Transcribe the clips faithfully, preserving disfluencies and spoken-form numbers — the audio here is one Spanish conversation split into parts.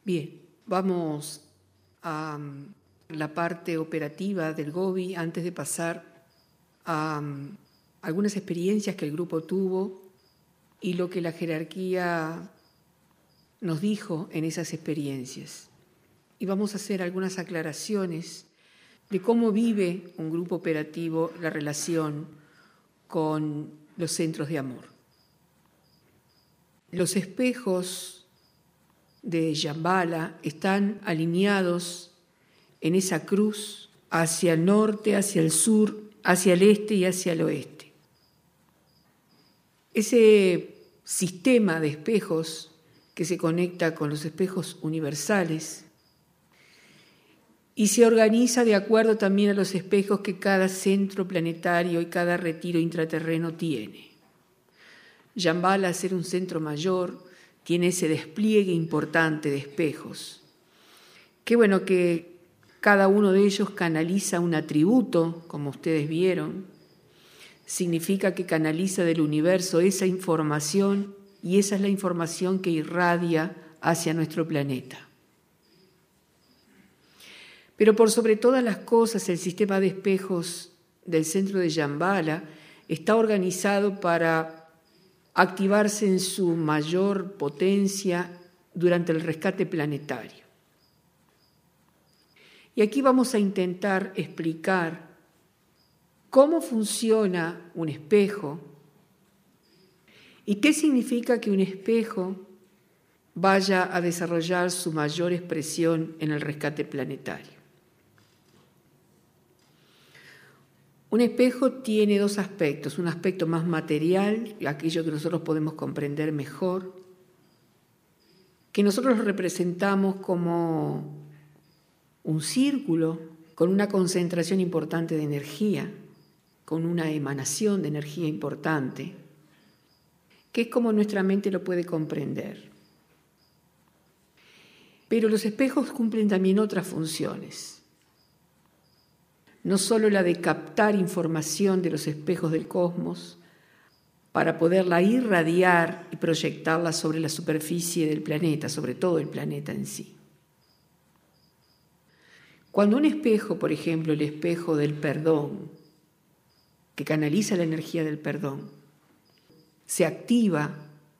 Bien, vamos a la parte operativa del Gobi antes de pasar a algunas experiencias que el grupo tuvo y lo que la jerarquía nos dijo en esas experiencias. Y vamos a hacer algunas aclaraciones de cómo vive un grupo operativo la relación con los centros de amor. Los espejos de Shambhala están alineados en esa cruz hacia el norte, hacia el sur, hacia el este y hacia el oeste. Ese sistema de espejos que se conecta con los espejos universales y se organiza de acuerdo también a los espejos que cada centro planetario y cada retiro intraterreno tiene. Shambhala, al ser un centro mayor, tiene ese despliegue importante de espejos. Qué bueno que cada uno de ellos canaliza un atributo, como ustedes vieron. Significa que canaliza del universo esa información y esa es la información que irradia hacia nuestro planeta. Pero por sobre todas las cosas, el sistema de espejos del centro de Shambhala está organizado para activarse en su mayor potencia durante el rescate planetario. Y aquí vamos a intentar explicar cómo funciona un espejo y qué significa que un espejo vaya a desarrollar su mayor expresión en el rescate planetario. Un espejo tiene dos aspectos, un aspecto más material, aquello que nosotros podemos comprender mejor, que nosotros lo representamos como un círculo con una concentración importante de energía, con una emanación de energía importante, que es como nuestra mente lo puede comprender. Pero los espejos cumplen también otras funciones. No solo la de captar información de los espejos del cosmos para poderla irradiar y proyectarla sobre la superficie del planeta, sobre todo el planeta en sí. Cuando un espejo, por ejemplo, el espejo del perdón, que canaliza la energía del perdón, se activa,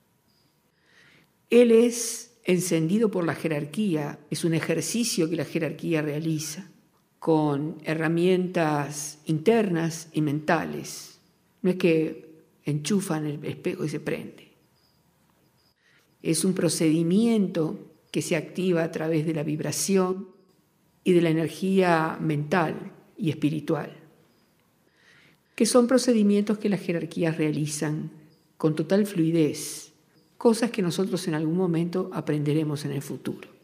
él es encendido por la jerarquía, es un ejercicio que la jerarquía realiza con herramientas internas y mentales. No es que enchufan el espejo y se prende. Es un procedimiento que se activa a través de la vibración y de la energía mental y espiritual, que son procedimientos que las jerarquías realizan con total fluidez, cosas que nosotros en algún momento aprenderemos en el futuro.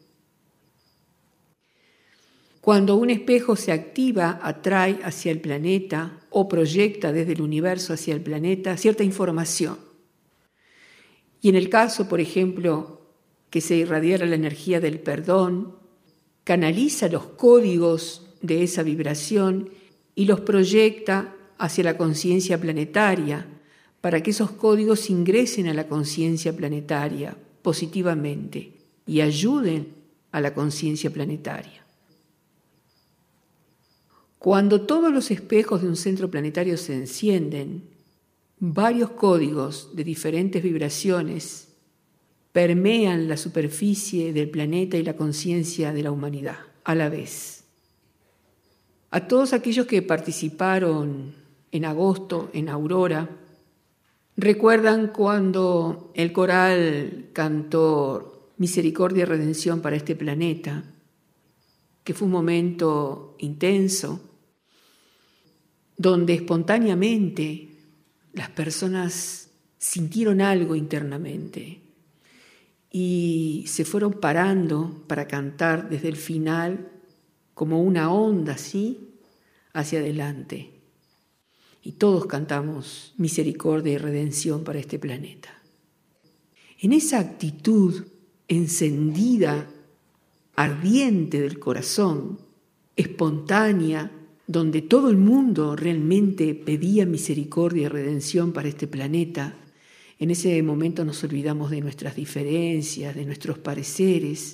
Cuando un espejo se activa, atrae hacia el planeta o proyecta desde el universo hacia el planeta cierta información. Y en el caso, por ejemplo, que se irradiara la energía del perdón, canaliza los códigos de esa vibración y los proyecta hacia la conciencia planetaria para que esos códigos ingresen a la conciencia planetaria positivamente y ayuden a la conciencia planetaria. Cuando todos los espejos de un centro planetario se encienden, varios códigos de diferentes vibraciones permean la superficie del planeta y la conciencia de la humanidad a la vez. A todos aquellos que participaron en agosto en Aurora, recuerdan cuando el coral cantó Misericordia y Redención para este planeta, que fue un momento intenso, donde espontáneamente las personas sintieron algo internamente y se fueron parando para cantar desde el final como una onda así hacia adelante. Y todos cantamos Misericordia y Redención para este planeta. En esa actitud encendida, ardiente del corazón, espontánea, donde todo el mundo realmente pedía misericordia y redención para este planeta, en ese momento nos olvidamos de nuestras diferencias, de nuestros pareceres,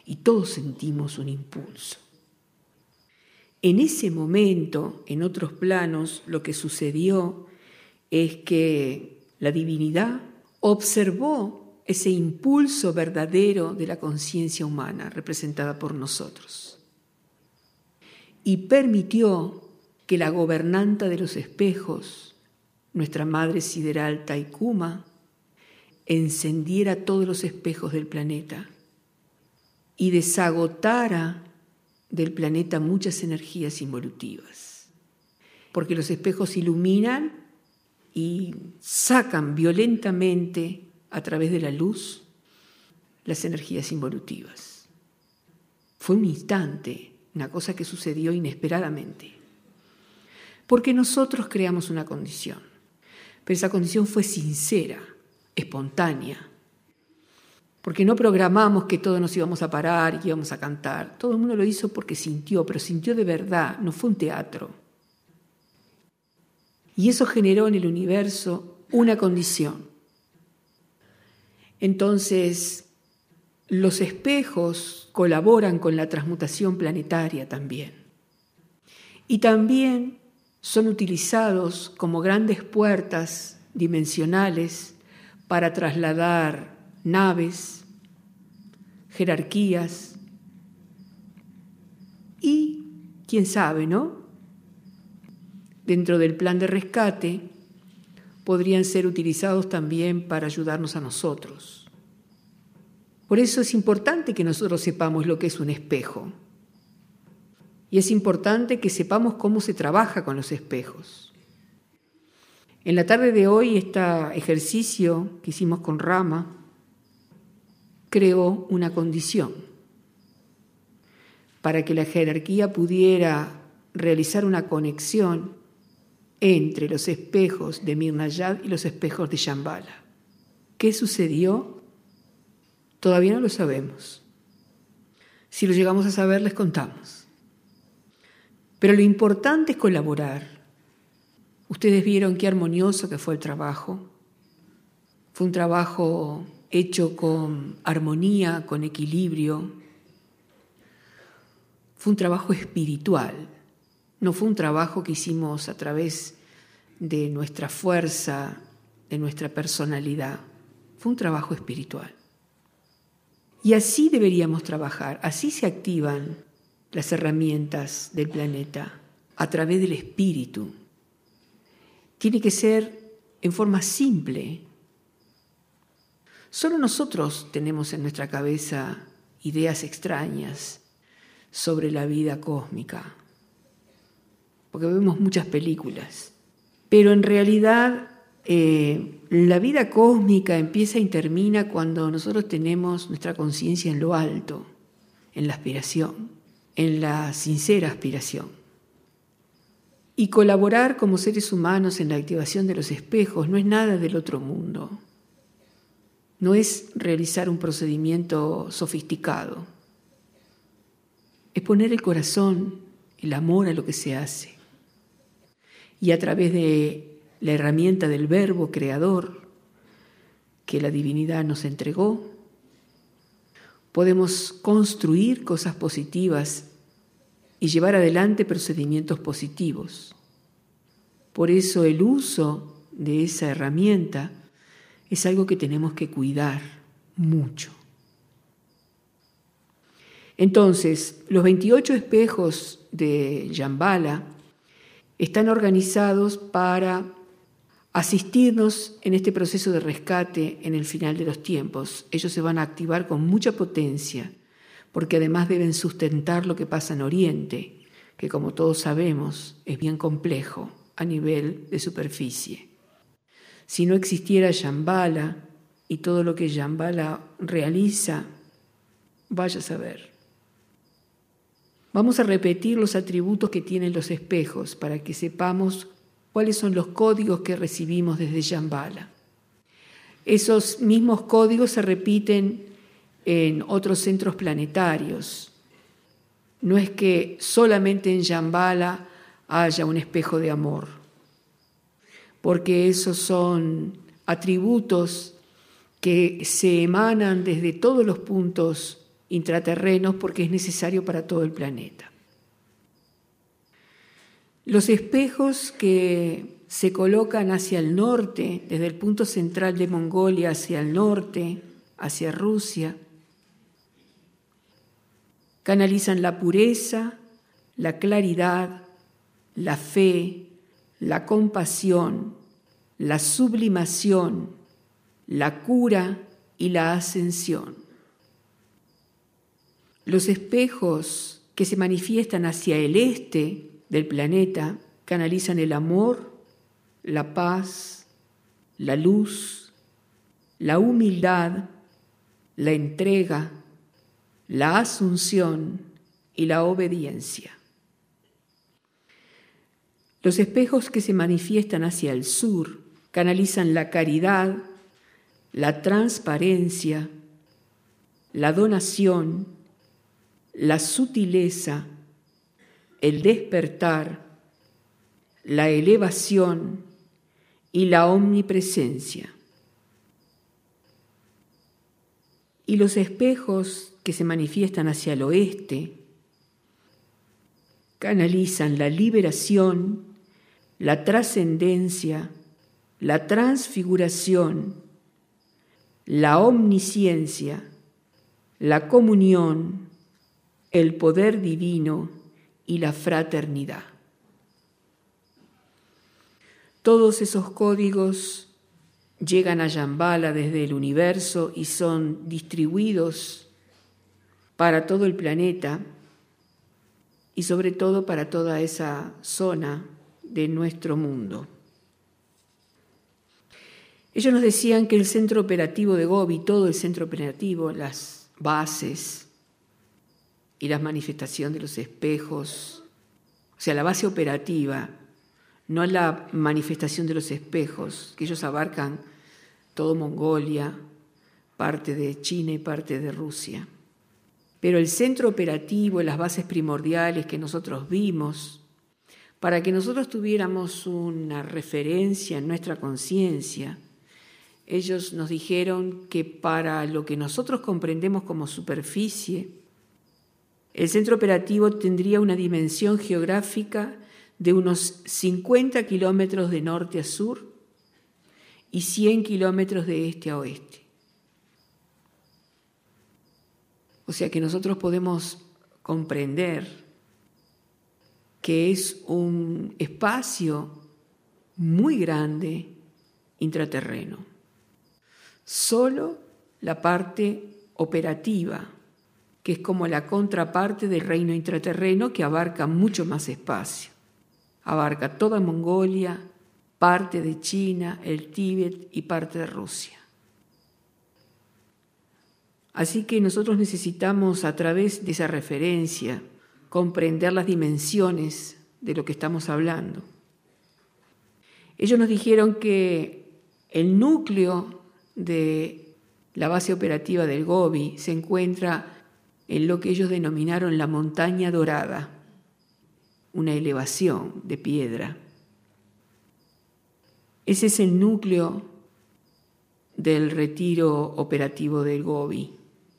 y todos sentimos un impulso. En ese momento, en otros planos, lo que sucedió es que la divinidad observó ese impulso verdadero de la conciencia humana representada por nosotros y permitió que la gobernanta de los espejos, nuestra madre sideral Taikuma, encendiera todos los espejos del planeta y desagotara del planeta muchas energías involutivas, porque los espejos iluminan y sacan violentamente a través de la luz las energías involutivas. Fue un instante, una cosa que sucedió inesperadamente, porque nosotros creamos una condición, pero esa condición fue sincera, espontánea, porque no programamos que todos nos íbamos a parar y íbamos a cantar. Todo el mundo lo hizo porque sintió, pero sintió de verdad, no fue un teatro. Y eso generó en el universo una condición. Entonces, los espejos colaboran con la transmutación planetaria también. Y también son utilizados como grandes puertas dimensionales para trasladar naves, jerarquías y, quién sabe, ¿no? Dentro del plan de rescate podrían ser utilizados también para ayudarnos a nosotros. Por eso es importante que nosotros sepamos lo que es un espejo. Y es importante que sepamos cómo se trabaja con los espejos. En la tarde de hoy, este ejercicio que hicimos con Rama creó una condición para que la jerarquía pudiera realizar una conexión entre los espejos de Mir Nayad y los espejos de Shambhala. ¿Qué sucedió? Todavía no lo sabemos. Si lo llegamos a saber, les contamos. Pero lo importante es colaborar. Ustedes vieron qué armonioso que fue el trabajo. Fue un trabajo hecho con armonía, con equilibrio. Fue un trabajo espiritual. No fue un trabajo que hicimos a través de nuestra fuerza, de nuestra personalidad. Fue un trabajo espiritual. Y así deberíamos trabajar, así se activan las herramientas del planeta, a través del espíritu. Tiene que ser en forma simple. Solo nosotros tenemos en nuestra cabeza ideas extrañas sobre la vida cósmica, porque vemos muchas películas. Pero en realidad eh, la vida cósmica empieza y termina cuando nosotros tenemos nuestra conciencia en lo alto, en la aspiración, en la sincera aspiración. Y colaborar como seres humanos en la activación de los espejos no es nada del otro mundo. No es realizar un procedimiento sofisticado. Es poner el corazón, el amor a lo que se hace. Y a través de la herramienta del verbo creador que la divinidad nos entregó, podemos construir cosas positivas y llevar adelante procedimientos positivos. Por eso el uso de esa herramienta es algo que tenemos que cuidar mucho. Entonces, los veintiocho espejos de Shambhala están organizados para asistirnos en este proceso de rescate en el final de los tiempos. Ellos se van a activar con mucha potencia, porque además deben sustentar lo que pasa en Oriente, que como todos sabemos es bien complejo a nivel de superficie. Si no existiera Shambhala y todo lo que Shambhala realiza, vaya a saber. Vamos a repetir los atributos que tienen los espejos para que sepamos cuáles son los códigos que recibimos desde Shambhala. Esos mismos códigos se repiten en otros centros planetarios. No es que solamente en Shambhala haya un espejo de amor, porque esos son atributos que se emanan desde todos los puntos intraterrenos porque es necesario para todo el planeta. Los espejos que se colocan hacia el norte, desde el punto central de Mongolia hacia el norte, hacia Rusia, canalizan la pureza, la claridad, la fe, la compasión, la sublimación, la cura y la ascensión. Los espejos que se manifiestan hacia el este del planeta canalizan el amor, la paz, la luz, la humildad, la entrega, la asunción y la obediencia. Los espejos que se manifiestan hacia el sur canalizan la caridad, la transparencia, la donación, la sutileza, el despertar, la elevación y la omnipresencia. Y los espejos que se manifiestan hacia el oeste canalizan la liberación, la trascendencia, la transfiguración, la omnisciencia, la comunión, el poder divino y la fraternidad. Todos esos códigos llegan a Shambhala desde el universo y son distribuidos para todo el planeta y sobre todo para toda esa zona de nuestro mundo. Ellos nos decían que el centro operativo de Gobi, todo el centro operativo, las bases y la manifestación de los espejos, o sea, la base operativa, no la manifestación de los espejos, que ellos abarcan todo Mongolia, parte de China y parte de Rusia. Pero el centro operativo, las bases primordiales que nosotros vimos, para que nosotros tuviéramos una referencia en nuestra conciencia, ellos nos dijeron que para lo que nosotros comprendemos como superficie, el centro operativo tendría una dimensión geográfica de unos cincuenta kilómetros de norte a sur y cien kilómetros de este a oeste. O sea que nosotros podemos comprender que es un espacio muy grande intraterreno. Solo la parte operativa, que es como la contraparte del reino intraterreno que abarca mucho más espacio. Abarca toda Mongolia, parte de China, el Tíbet y parte de Rusia. Así que nosotros necesitamos, a través de esa referencia, comprender las dimensiones de lo que estamos hablando. Ellos nos dijeron que el núcleo de la base operativa del Gobi se encuentra en lo que ellos denominaron la montaña dorada, una elevación de piedra. Ese es el núcleo del retiro operativo del Gobi.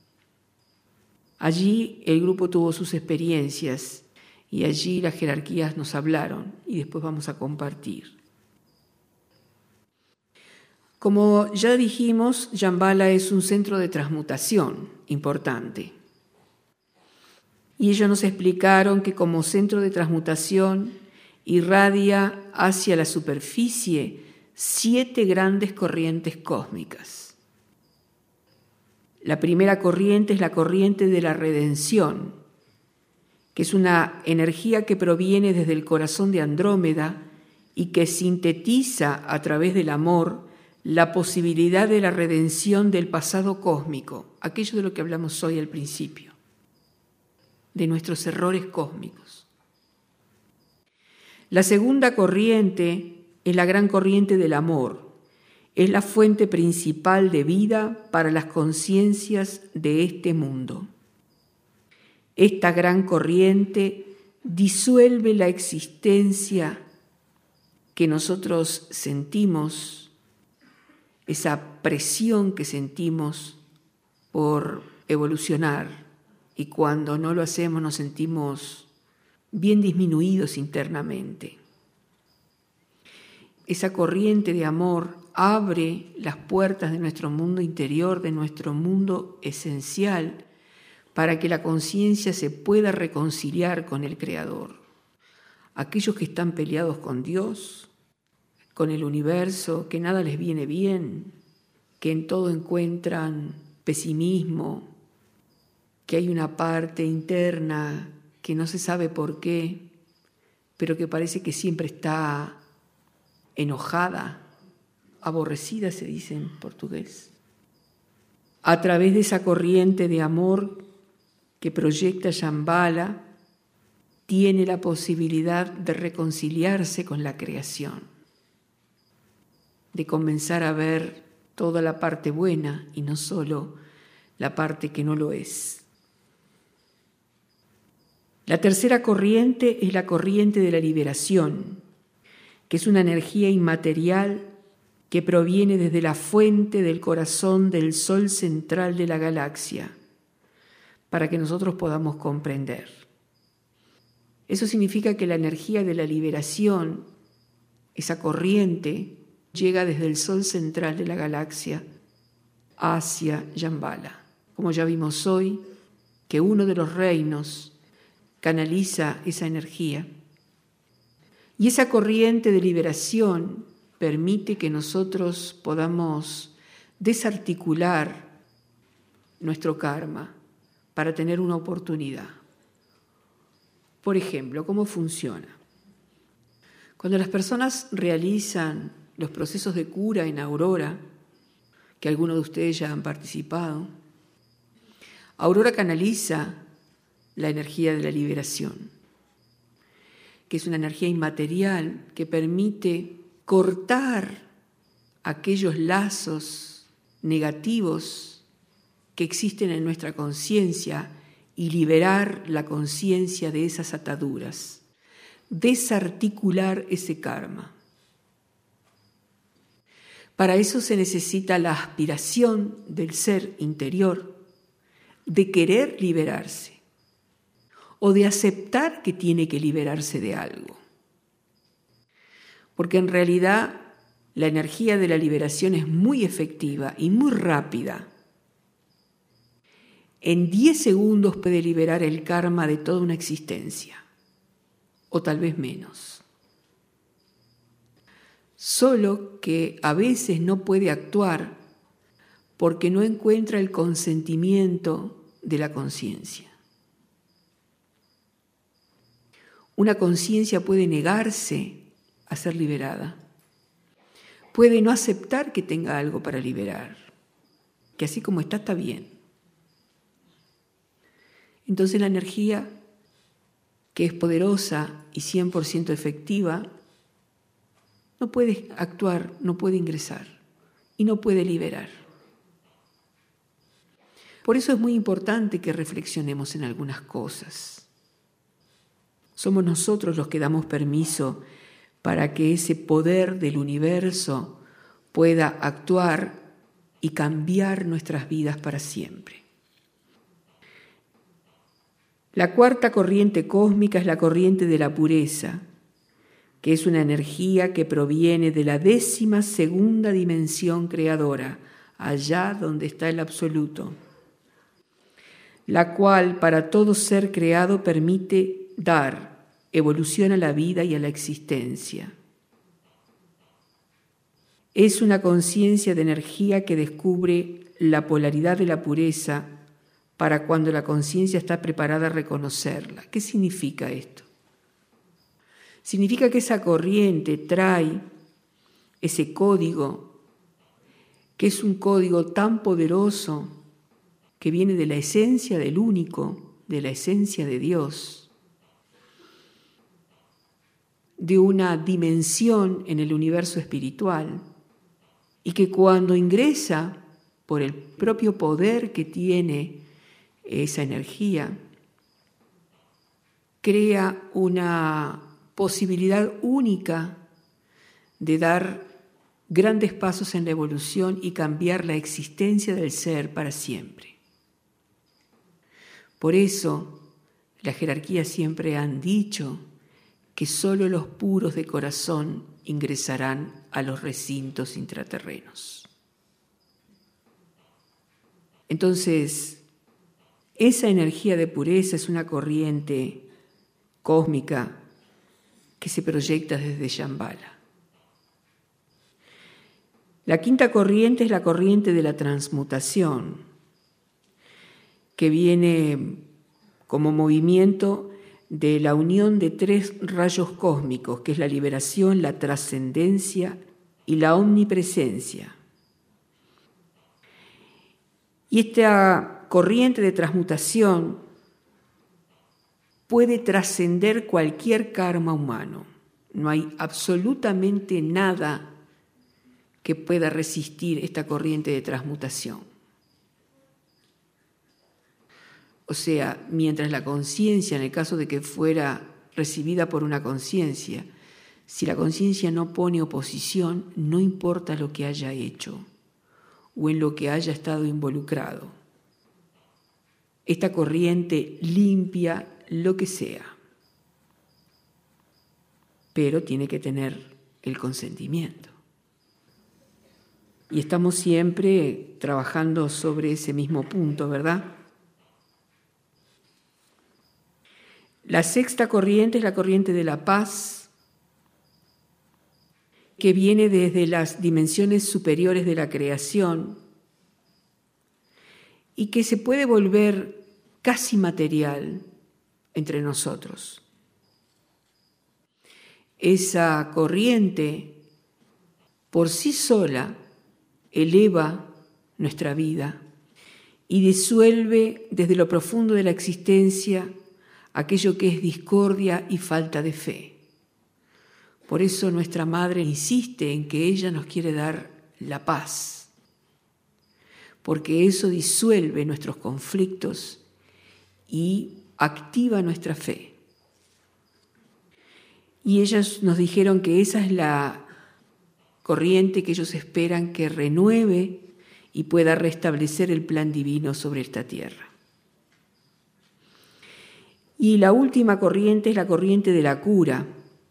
Allí el grupo tuvo sus experiencias y allí las jerarquías nos hablaron y después vamos a compartir. Como ya dijimos, Shambhala es un centro de transmutación importante. Y ellos nos explicaron que como centro de transmutación irradia hacia la superficie siete grandes corrientes cósmicas. La primera corriente es la corriente de la redención, que es una energía que proviene desde el corazón de Andrómeda y que sintetiza a través del amor la posibilidad de la redención del pasado cósmico, aquello de lo que hablamos hoy al principio, de nuestros errores cósmicos. La segunda corriente es la gran corriente del amor. Es la fuente principal de vida para las conciencias de este mundo. Esta gran corriente disuelve la existencia que nosotros sentimos, esa presión que sentimos por evolucionar, y cuando no lo hacemos nos sentimos bien disminuidos internamente. Esa corriente de amor abre las puertas de nuestro mundo interior, de nuestro mundo esencial, para que la conciencia se pueda reconciliar con el Creador. Aquellos que están peleados con Dios, con el universo, que nada les viene bien, que en todo encuentran pesimismo, que hay una parte interna que no se sabe por qué, pero que parece que siempre está enojada, aborrecida se dice en portugués. A través de esa corriente de amor que proyecta Shambhala, tiene la posibilidad de reconciliarse con la creación, de comenzar a ver toda la parte buena y no solo la parte que no lo es. La tercera corriente es la corriente de la liberación, que es una energía inmaterial que proviene desde la fuente del corazón del Sol central de la galaxia, para que nosotros podamos comprender. Eso significa que la energía de la liberación, esa corriente, llega desde el Sol central de la galaxia hacia Shambhala. Como ya vimos hoy, que uno de los reinos canaliza esa energía. Y esa corriente de liberación permite que nosotros podamos desarticular nuestro karma para tener una oportunidad. Por ejemplo, ¿cómo funciona? Cuando las personas realizan los procesos de cura en Aurora, que algunos de ustedes ya han participado, Aurora canaliza la energía de la liberación, que es una energía inmaterial que permite cortar aquellos lazos negativos que existen en nuestra conciencia y liberar la conciencia de esas ataduras, desarticular ese karma. Para eso se necesita la aspiración del ser interior de querer liberarse o de aceptar que tiene que liberarse de algo. Porque en realidad la energía de la liberación es muy efectiva y muy rápida. En diez segundos puede liberar el karma de toda una existencia, o tal vez menos. Solo que a veces no puede actuar porque no encuentra el consentimiento de la conciencia. Una conciencia puede negarse a ser liberada. Puede no aceptar que tenga algo para liberar, que así como está, está bien. Entonces la energía, que es poderosa y cien por ciento efectiva, no puede actuar, no puede ingresar y no puede liberar. Por eso es muy importante que reflexionemos en algunas cosas. Somos nosotros los que damos permiso para que ese poder del universo pueda actuar y cambiar nuestras vidas para siempre. La cuarta corriente cósmica es la corriente de la pureza, que es una energía que proviene de la décima segunda dimensión creadora, allá donde está el absoluto, la cual para todo ser creado permite dar evolución a la vida y a la existencia. Es una conciencia de energía que descubre la polaridad de la pureza para cuando la conciencia está preparada a reconocerla. ¿Qué significa esto? Significa que esa corriente trae ese código, que es un código tan poderoso que viene de la esencia del único, de la esencia de Dios, de una dimensión en el universo espiritual, y que cuando ingresa por el propio poder que tiene esa energía, crea una posibilidad única de dar grandes pasos en la evolución y cambiar la existencia del ser para siempre. Por eso, las jerarquías siempre han dicho que solo los puros de corazón ingresarán a los recintos intraterrenos. Entonces, esa energía de pureza es una corriente cósmica que se proyecta desde Shambhala. La quinta corriente es la corriente de la transmutación, que viene como movimiento de la unión de tres rayos cósmicos, que es la liberación, la trascendencia y la omnipresencia. Y esta corriente de transmutación puede trascender cualquier karma humano. No hay absolutamente nada que pueda resistir esta corriente de transmutación. O sea, mientras la conciencia, en el caso de que fuera recibida por una conciencia, si la conciencia no pone oposición, no importa lo que haya hecho o en lo que haya estado involucrado. Esta corriente limpia lo que sea, pero tiene que tener el consentimiento. Y estamos siempre trabajando sobre ese mismo punto, ¿verdad? La sexta corriente es la corriente de la paz, que viene desde las dimensiones superiores de la creación y que se puede volver casi material entre nosotros. Esa corriente por sí sola eleva nuestra vida y disuelve desde lo profundo de la existencia aquello que es discordia y falta de fe. Por eso nuestra Madre insiste en que ella nos quiere dar la paz, porque eso disuelve nuestros conflictos y activa nuestra fe. Y ellas nos dijeron que esa es la corriente que ellos esperan que renueve y pueda restablecer el plan divino sobre esta tierra. Y la última corriente es la corriente de la cura,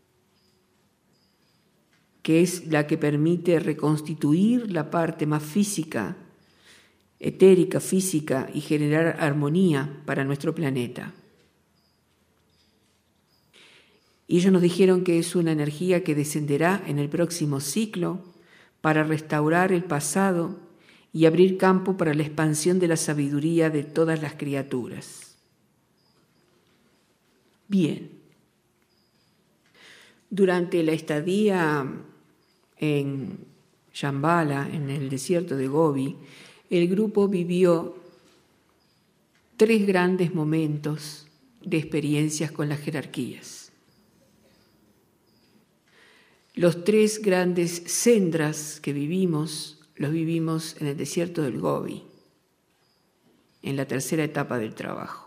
que es la que permite reconstituir la parte más física, etérica, física, y generar armonía para nuestro planeta. Y ellos nos dijeron que es una energía que descenderá en el próximo ciclo para restaurar el pasado y abrir campo para la expansión de la sabiduría de todas las criaturas. Bien. Durante la estadía en Shambhala, en el desierto de Gobi, el grupo vivió tres grandes momentos de experiencias con las jerarquías. Los tres grandes sendras que vivimos, los vivimos en el desierto del Gobi, en la tercera etapa del trabajo.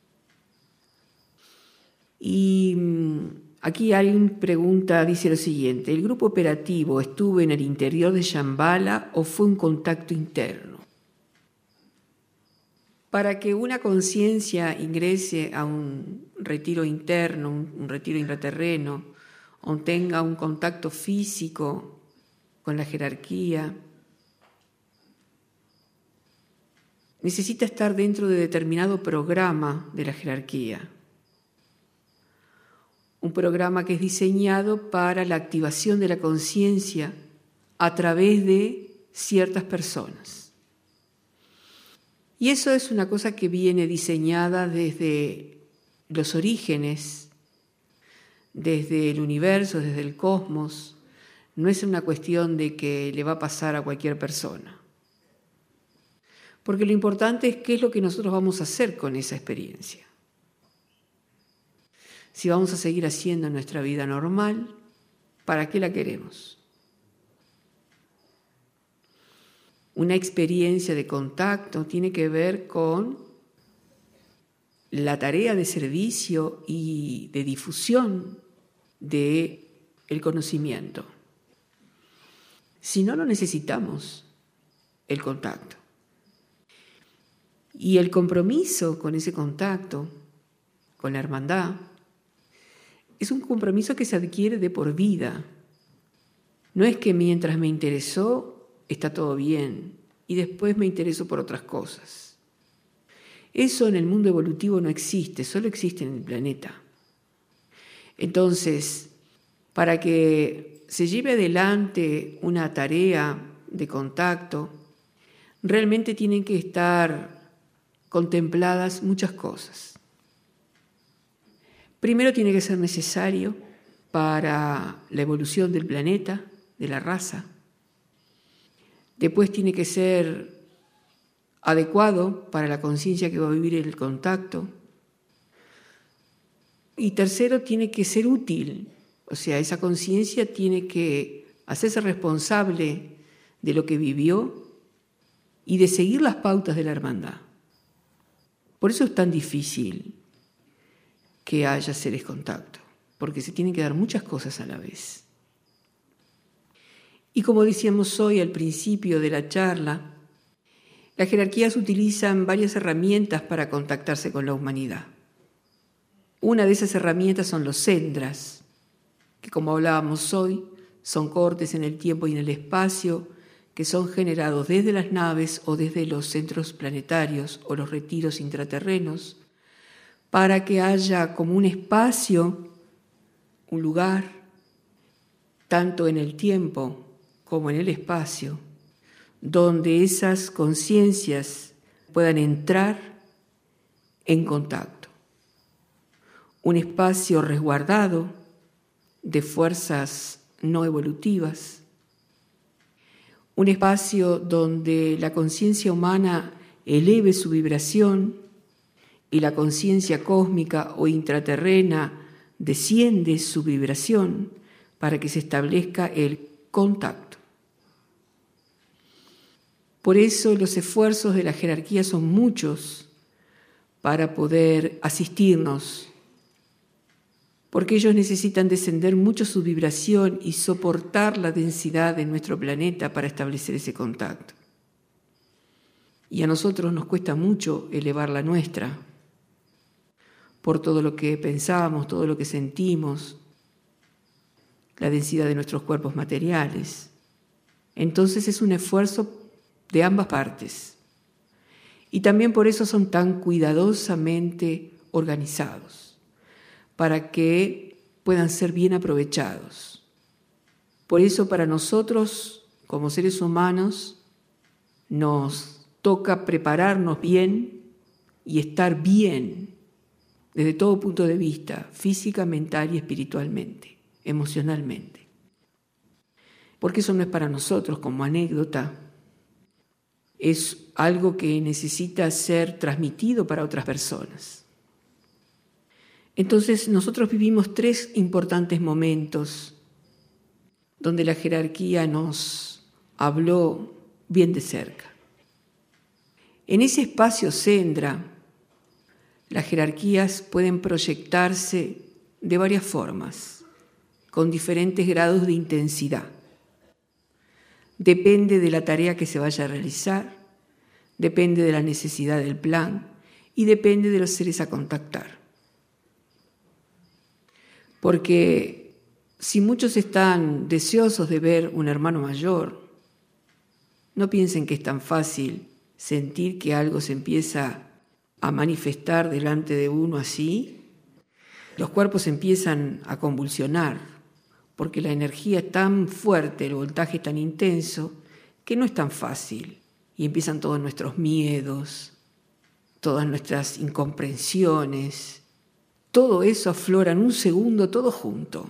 Y aquí alguien pregunta, dice lo siguiente: ¿el grupo operativo estuvo en el interior de Shambhala o fue un contacto interno? Para que una conciencia ingrese a un retiro interno, un, un retiro intraterreno, o tenga un contacto físico con la jerarquía, necesita estar dentro de determinado programa de la jerarquía. Un programa que es diseñado para la activación de la conciencia a través de ciertas personas. Y eso es una cosa que viene diseñada desde los orígenes, desde el universo, desde el cosmos. No es una cuestión de que le va a pasar a cualquier persona. Porque lo importante es qué es lo que nosotros vamos a hacer con esa experiencia. Si vamos a seguir haciendo nuestra vida normal, ¿para qué la queremos? Una experiencia de contacto tiene que ver con la tarea de servicio y de difusión del conocimiento. Si no, no necesitamos el contacto. Y el compromiso con ese contacto, con la hermandad, es un compromiso que se adquiere de por vida. No es que mientras me interesó está todo bien y después me intereso por otras cosas. Eso en el mundo evolutivo no existe, solo existe en el planeta. Entonces, para que se lleve adelante una tarea de contacto, realmente tienen que estar contempladas muchas cosas. Primero tiene que ser necesario para la evolución del planeta, de la raza. Después tiene que ser adecuado para la conciencia que va a vivir el contacto. Y tercero, tiene que ser útil. O sea, esa conciencia tiene que hacerse responsable de lo que vivió y de seguir las pautas de la hermandad. Por eso es tan difícil que haya seres contacto, porque se tienen que dar muchas cosas a la vez. Y como decíamos hoy al principio de la charla, las jerarquías utilizan varias herramientas para contactarse con la humanidad. Una de esas herramientas son los sendras, que como hablábamos hoy, son cortes en el tiempo y en el espacio, que son generados desde las naves o desde los centros planetarios o los retiros intraterrenos, para que haya como un espacio, un lugar, tanto en el tiempo como en el espacio, donde esas conciencias puedan entrar en contacto. Un espacio resguardado de fuerzas no evolutivas, un espacio donde la conciencia humana eleve su vibración y la conciencia cósmica o intraterrena desciende su vibración para que se establezca el contacto. Por eso los esfuerzos de la jerarquía son muchos para poder asistirnos, porque ellos necesitan descender mucho su vibración y soportar la densidad de nuestro planeta para establecer ese contacto. Y a nosotros nos cuesta mucho elevar la nuestra, por todo lo que pensamos, todo lo que sentimos, la densidad de nuestros cuerpos materiales. Entonces es un esfuerzo de ambas partes. Y también por eso son tan cuidadosamente organizados, para que puedan ser bien aprovechados. Por eso para nosotros, como seres humanos, nos toca prepararnos bien y estar bien desde todo punto de vista, física, mental y espiritualmente, emocionalmente. Porque eso no es para nosotros como anécdota, es algo que necesita ser transmitido para otras personas. Entonces nosotros vivimos tres importantes momentos donde la jerarquía nos habló bien de cerca. En ese espacio sendra, las jerarquías pueden proyectarse de varias formas, con diferentes grados de intensidad. Depende de la tarea que se vaya a realizar, depende de la necesidad del plan y depende de los seres a contactar. Porque si muchos están deseosos de ver un hermano mayor, no piensen que es tan fácil sentir que algo se empieza a manifestar delante de uno así. Los cuerpos empiezan a convulsionar, porque la energía es tan fuerte, el voltaje es tan intenso, que no es tan fácil. Y empiezan todos nuestros miedos, todas nuestras incomprensiones. Todo eso aflora en un segundo, todo junto.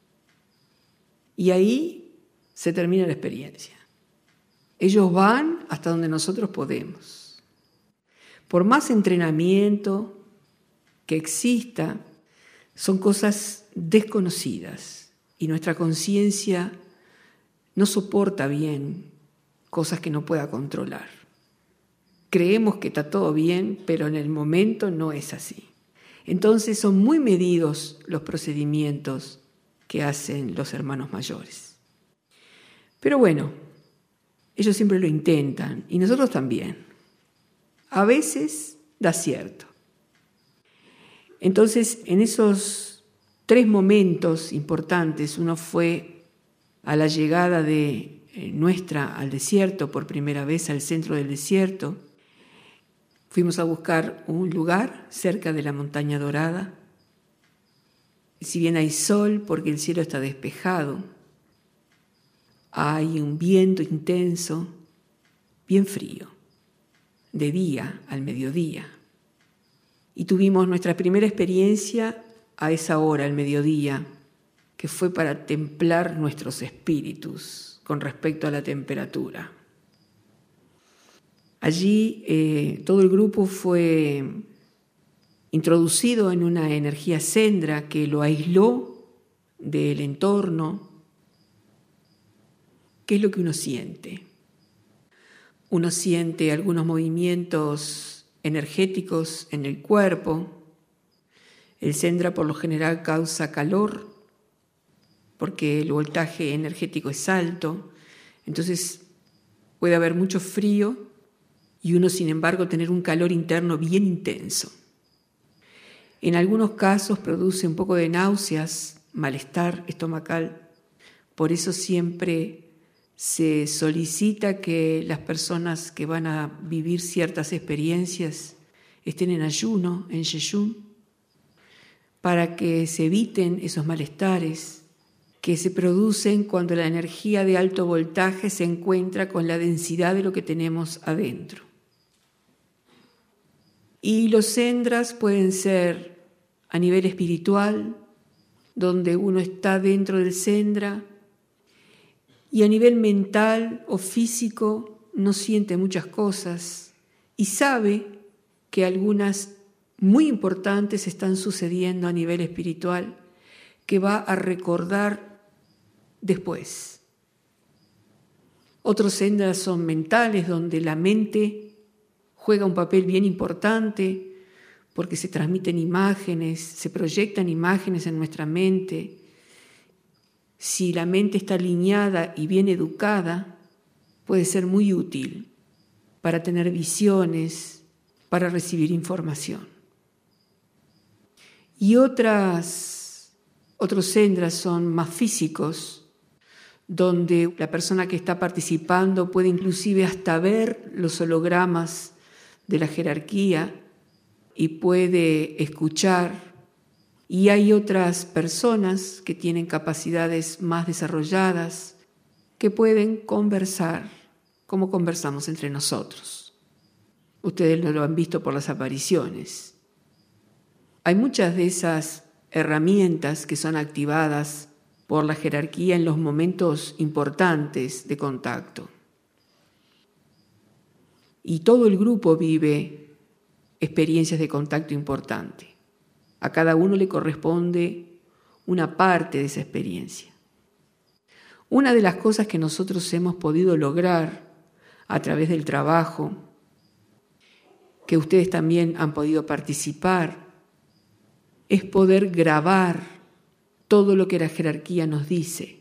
Y ahí se termina la experiencia. Ellos van hasta donde nosotros podemos. Por más entrenamiento que exista, son cosas desconocidas y nuestra conciencia no soporta bien cosas que no pueda controlar. Creemos que está todo bien, pero en el momento no es así. Entonces son muy medidos los procedimientos que hacen los hermanos mayores. Pero bueno, ellos siempre lo intentan y nosotros también. a veces da cierto. Entonces, en esos tres momentos importantes, uno fue a la llegada de nuestra al desierto, por primera vez al centro del desierto. Fuimos a buscar un lugar cerca de la Montaña Dorada. Si bien hay sol, porque el cielo está despejado, hay un viento intenso, bien frío, de día al mediodía. Y tuvimos nuestra primera experiencia a esa hora, al mediodía, que fue para templar nuestros espíritus con respecto a la temperatura. Allí eh, todo el grupo fue introducido en una energía sendra que lo aisló del entorno. ¿Qué es lo que uno siente? Uno siente algunos movimientos energéticos en el cuerpo. El sendra por lo general causa calor porque el voltaje energético es alto, entonces puede haber mucho frío y uno, sin embargo, tener un calor interno bien intenso. En algunos casos produce un poco de náuseas, malestar estomacal. Por eso siempre se solicita que las personas que van a vivir ciertas experiencias estén en ayuno, en yeyún, para que se eviten esos malestares que se producen cuando la energía de alto voltaje se encuentra con la densidad de lo que tenemos adentro. Y los sendras pueden ser a nivel espiritual, donde uno está dentro del sendra, y a nivel mental o físico no siente muchas cosas y sabe que algunas muy importantes están sucediendo a nivel espiritual que va a recordar después. Otros sendras son mentales, donde la mente juega un papel bien importante porque se transmiten imágenes, se proyectan imágenes en nuestra mente. Si la mente está alineada y bien educada, puede ser muy útil para tener visiones, para recibir información. Y otras, otros sendras son más físicos, donde la persona que está participando puede inclusive hasta ver los hologramas de la jerarquía y puede escuchar. Y hay otras personas que tienen capacidades más desarrolladas que pueden conversar como conversamos entre nosotros. Ustedes lo han visto por las apariciones. Hay muchas de esas herramientas que son activadas por la jerarquía en los momentos importantes de contacto. Y todo el grupo vive experiencias de contacto importante. A cada uno le corresponde una parte de esa experiencia. Una de las cosas que nosotros hemos podido lograr a través del trabajo, que ustedes también han podido participar, es poder grabar todo lo que la jerarquía nos dice.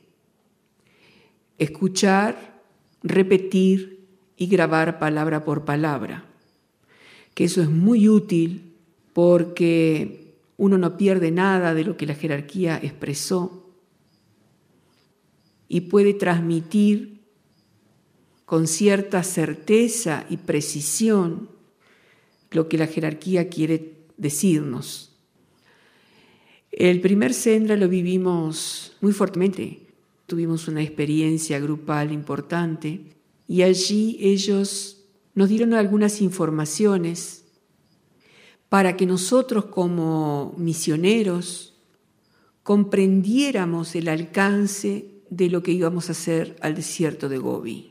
Escuchar, repetir y grabar palabra por palabra. Que eso es muy útil porque uno no pierde nada de lo que la jerarquía expresó y puede transmitir con cierta certeza y precisión lo que la jerarquía quiere decirnos. El primer sendra lo vivimos muy fuertemente. Tuvimos una experiencia grupal importante y allí ellos nos dieron algunas informaciones para que nosotros como misioneros comprendiéramos el alcance de lo que íbamos a hacer al desierto de Gobi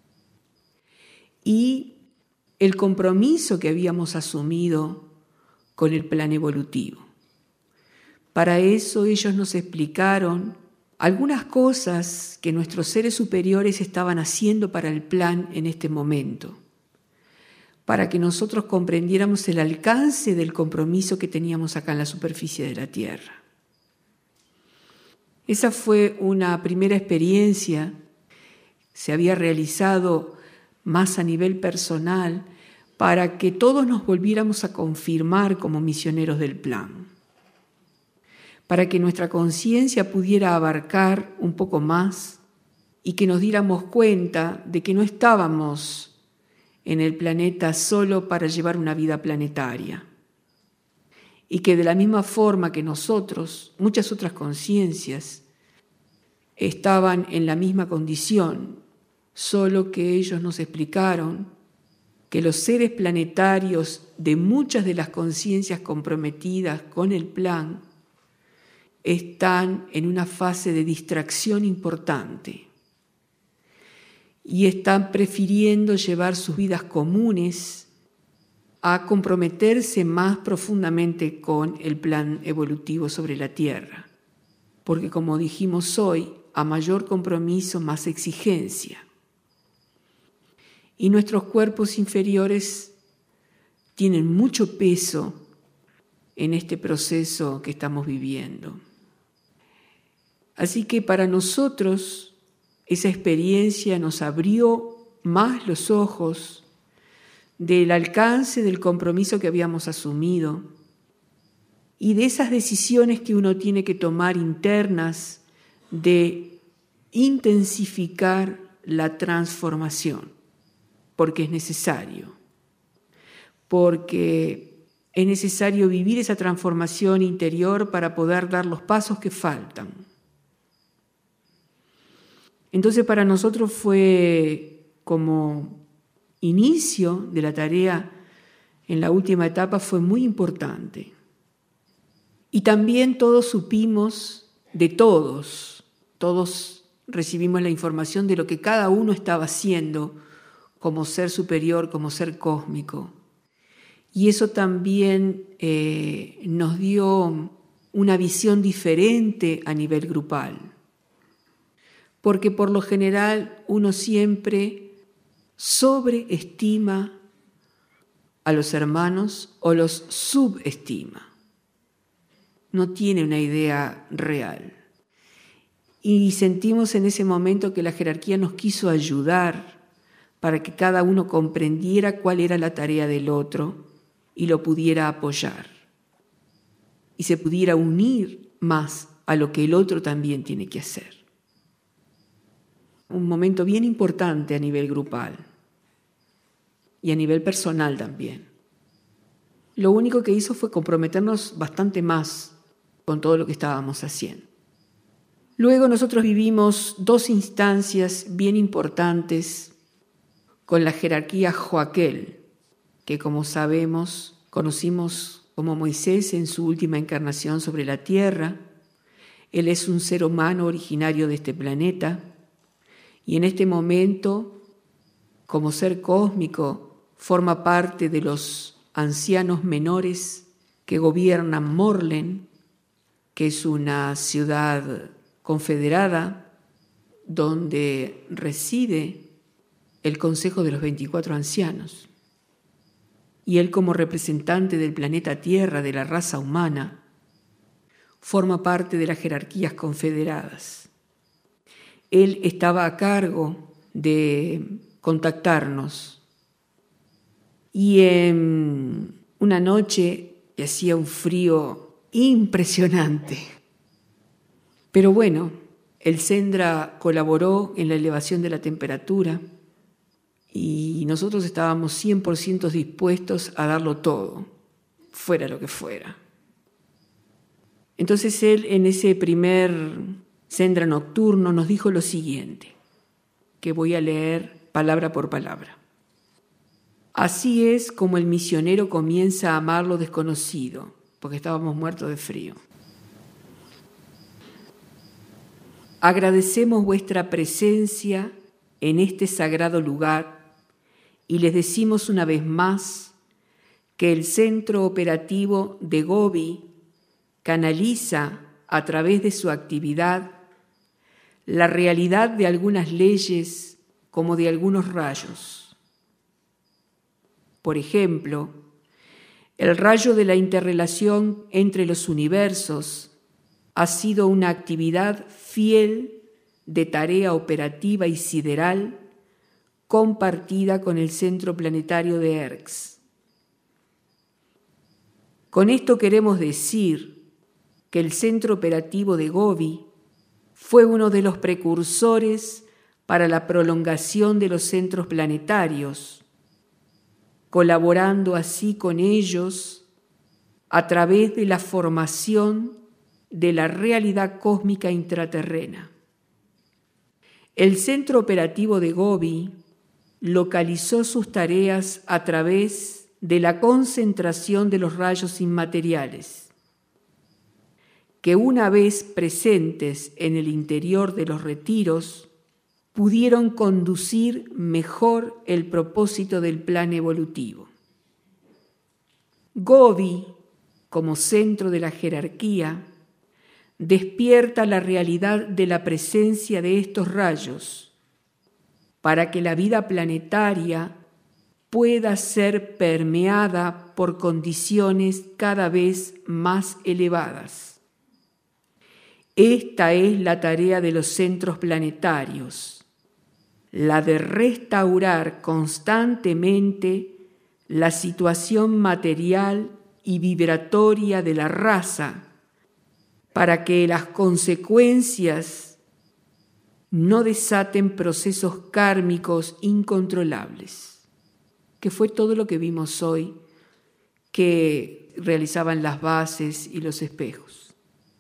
y el compromiso que habíamos asumido con el plan evolutivo. Para eso ellos nos explicaron algunas cosas que nuestros seres superiores estaban haciendo para el plan en este momento, para que nosotros comprendiéramos el alcance del compromiso que teníamos acá en la superficie de la Tierra. Esa fue una primera experiencia, se había realizado más a nivel personal para que todos nos volviéramos a confirmar como misioneros del plan, para que nuestra conciencia pudiera abarcar un poco más y que nos diéramos cuenta de que no estábamos en el planeta solo para llevar una vida planetaria, y que de la misma forma que nosotros, muchas otras conciencias estaban en la misma condición, solo que ellos nos explicaron que los seres planetarios de muchas de las conciencias comprometidas con el plan están en una fase de distracción importante y están prefiriendo llevar sus vidas comunes a comprometerse más profundamente con el plan evolutivo sobre la Tierra. Porque como dijimos hoy, a mayor compromiso, más exigencia. Y nuestros cuerpos inferiores tienen mucho peso en este proceso que estamos viviendo. Así que para nosotros esa experiencia nos abrió más los ojos del alcance del compromiso que habíamos asumido y de esas decisiones que uno tiene que tomar internas de intensificar la transformación, porque es necesario, porque es necesario vivir esa transformación interior para poder dar los pasos que faltan. Entonces para nosotros fue como inicio de la tarea en la última etapa fue muy importante. Y también todos supimos de todos, todos recibimos la información de lo que cada uno estaba haciendo como ser superior, como ser cósmico. Y eso también eh, nos dio una visión diferente a nivel grupal. Porque por lo general uno siempre sobreestima a los hermanos o los subestima. No tiene una idea real. Y sentimos en ese momento que la jerarquía nos quiso ayudar para que cada uno comprendiera cuál era la tarea del otro y lo pudiera apoyar. Y se pudiera unir más a lo que el otro también tiene que hacer. Un momento bien importante a nivel grupal y a nivel personal también. Lo único que hizo fue comprometernos bastante más con todo lo que estábamos haciendo. Luego nosotros vivimos dos instancias bien importantes con la jerarquía Joaquel, que como sabemos conocimos como Moisés en su última encarnación sobre la tierra. Él es un ser humano originario de este planeta y en este momento, como ser cósmico, forma parte de los ancianos menores que gobiernan Morlen, que es una ciudad confederada donde reside el Consejo de los veinticuatro Ancianos. Y él, como representante del planeta Tierra, de la raza humana, forma parte de las jerarquías confederadas. Él estaba a cargo de contactarnos. Y en una noche hacía un frío impresionante. Pero bueno, el Sendra colaboró en la elevación de la temperatura y nosotros estábamos cien por ciento dispuestos a darlo todo, fuera lo que fuera. Entonces él, en ese primer Sendra nocturno, nos dijo lo siguiente, que voy a leer palabra por palabra. Así es como el misionero comienza a amar lo desconocido, porque estábamos muertos de frío. Agradecemos vuestra presencia en este sagrado lugar y les decimos una vez más que el centro operativo de Gobi canaliza a través de su actividad la realidad de algunas leyes como de algunos rayos. Por ejemplo, el rayo de la interrelación entre los universos ha sido una actividad fiel de tarea operativa y sideral compartida con el centro planetario de Erx. Con esto queremos decir que el centro operativo de Gobi fue uno de los precursores para la prolongación de los centros planetarios, colaborando así con ellos a través de la formación de la realidad cósmica intraterrena. El centro operativo de Gobi localizó sus tareas a través de la concentración de los rayos inmateriales, que una vez presentes en el interior de los retiros, pudieron conducir mejor el propósito del plan evolutivo. Gobi, como centro de la jerarquía, despierta la realidad de la presencia de estos rayos para que la vida planetaria pueda ser permeada por condiciones cada vez más elevadas. Esta es la tarea de los centros planetarios, la de restaurar constantemente la situación material y vibratoria de la raza para que las consecuencias no desaten procesos kármicos incontrolables, que fue todo lo que vimos hoy que realizaban las bases y los espejos.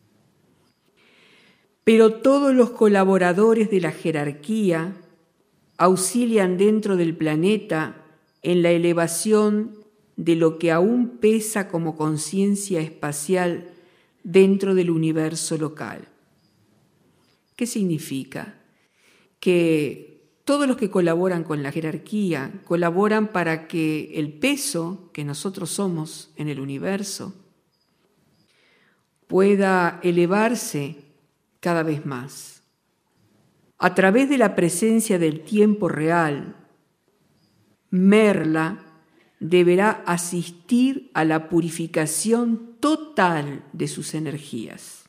Pero todos los colaboradores de la jerarquía auxilian dentro del planeta en la elevación de lo que aún pesa como conciencia espacial dentro del universo local. ¿Qué significa? Que todos los que colaboran con la jerarquía colaboran para que el peso que nosotros somos en el universo pueda elevarse cada vez más. A través de la presencia del tiempo real, Merla deberá asistir a la purificación total de sus energías,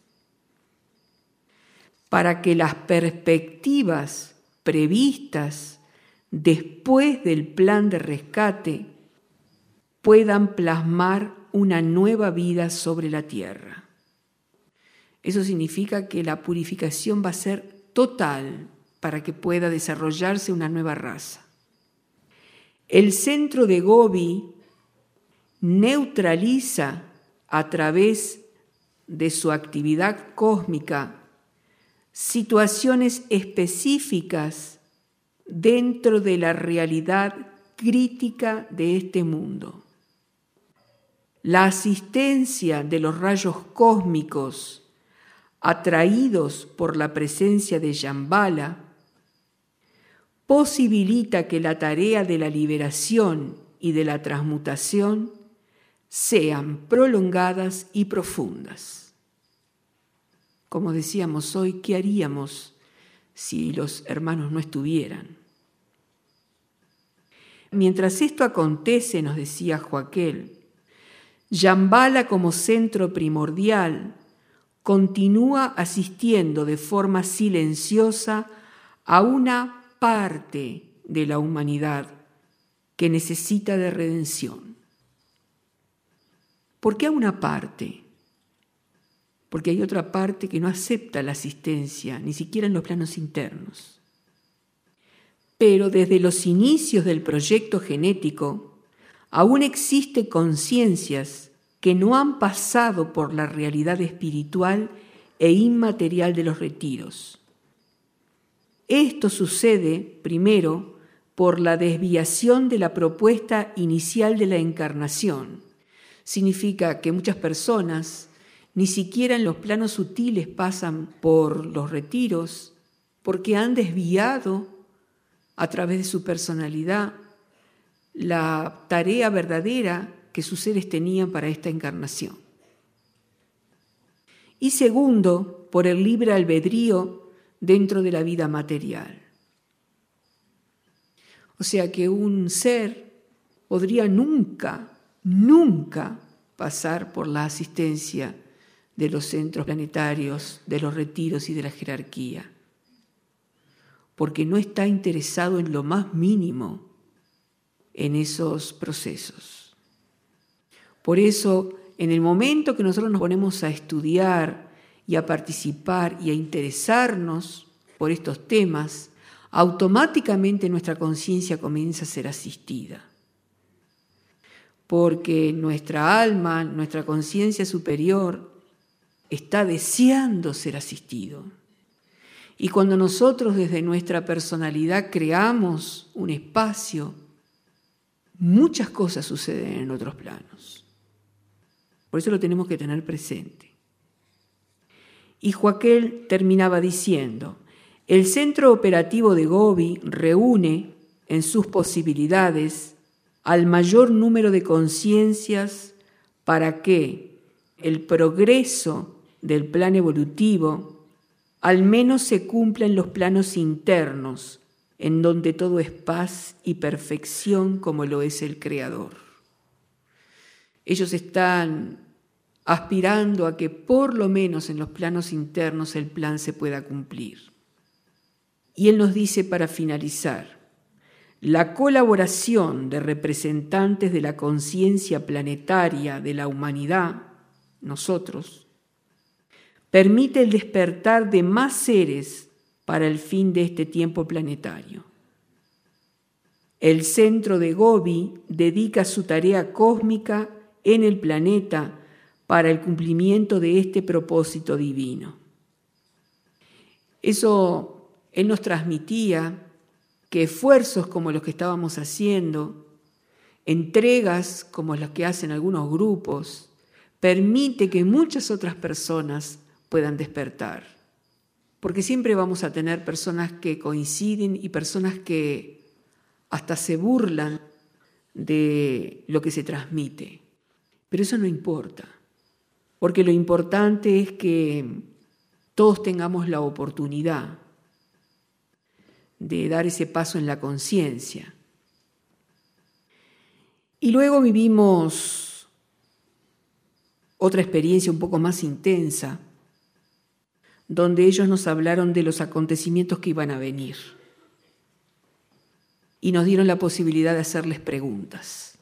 para que las perspectivas previstas después del plan de rescate puedan plasmar una nueva vida sobre la tierra. Eso significa que la purificación va a ser total para que pueda desarrollarse una nueva raza. El centro de Gobi neutraliza a través de su actividad cósmica situaciones específicas dentro de la realidad crítica de este mundo. La asistencia de los rayos cósmicos atraídos por la presencia de Shambhala posibilita que la tarea de la liberación y de la transmutación sean prolongadas y profundas. Como decíamos hoy, ¿qué haríamos si los hermanos no estuvieran? Mientras esto acontece, nos decía Joaquel, Shambhala como centro primordial continúa asistiendo de forma silenciosa a una parte de la humanidad que necesita de redención. ¿Por qué a una parte? Porque hay otra parte que no acepta la asistencia, ni siquiera en los planos internos. Pero desde los inicios del proyecto genético, aún existen conciencias que no han pasado por la realidad espiritual e inmaterial de los retiros. Esto sucede, primero, por la desviación de la propuesta inicial de la encarnación. Significa que muchas personas ni siquiera en los planos sutiles pasan por los retiros porque han desviado a través de su personalidad la tarea verdadera que sus seres tenían para esta encarnación. Y segundo, por el libre albedrío dentro de la vida material. O sea que un ser podría nunca, nunca pasar por la asistencia de los centros planetarios, de los retiros y de la jerarquía. porque no está interesado en lo más mínimo en esos procesos. Por eso, en el momento que nosotros nos ponemos a estudiar y a participar y a interesarnos por estos temas, automáticamente nuestra conciencia comienza a ser asistida. Porque nuestra alma, nuestra conciencia superior, está deseando ser asistido. Y cuando nosotros desde nuestra personalidad creamos un espacio, muchas cosas suceden en otros planos. Por eso lo tenemos que tener presente. Y Joaquel terminaba diciendo, el centro operativo de Gobi reúne en sus posibilidades al mayor número de conciencias para que el progreso del plan evolutivo al menos se cumpla en los planos internos, en donde todo es paz y perfección como lo es el Creador. Ellos están aspirando a que por lo menos en los planos internos el plan se pueda cumplir. Y él nos dice para finalizar, la colaboración de representantes de la conciencia planetaria de la humanidad, nosotros, permite el despertar de más seres para el fin de este tiempo planetario. El centro de Gobi dedica su tarea cósmica en el planeta para el cumplimiento de este propósito divino. Eso él nos transmitía que esfuerzos como los que estábamos haciendo, entregas como las que hacen algunos grupos, permite que muchas otras personas puedan despertar. Porque siempre vamos a tener personas que coinciden y personas que hasta se burlan de lo que se transmite. Pero eso no importa, porque lo importante es que todos tengamos la oportunidad de dar ese paso en la conciencia. Y luego vivimos otra experiencia un poco más intensa, donde ellos nos hablaron de los acontecimientos que iban a venir y nos dieron la posibilidad de hacerles preguntas.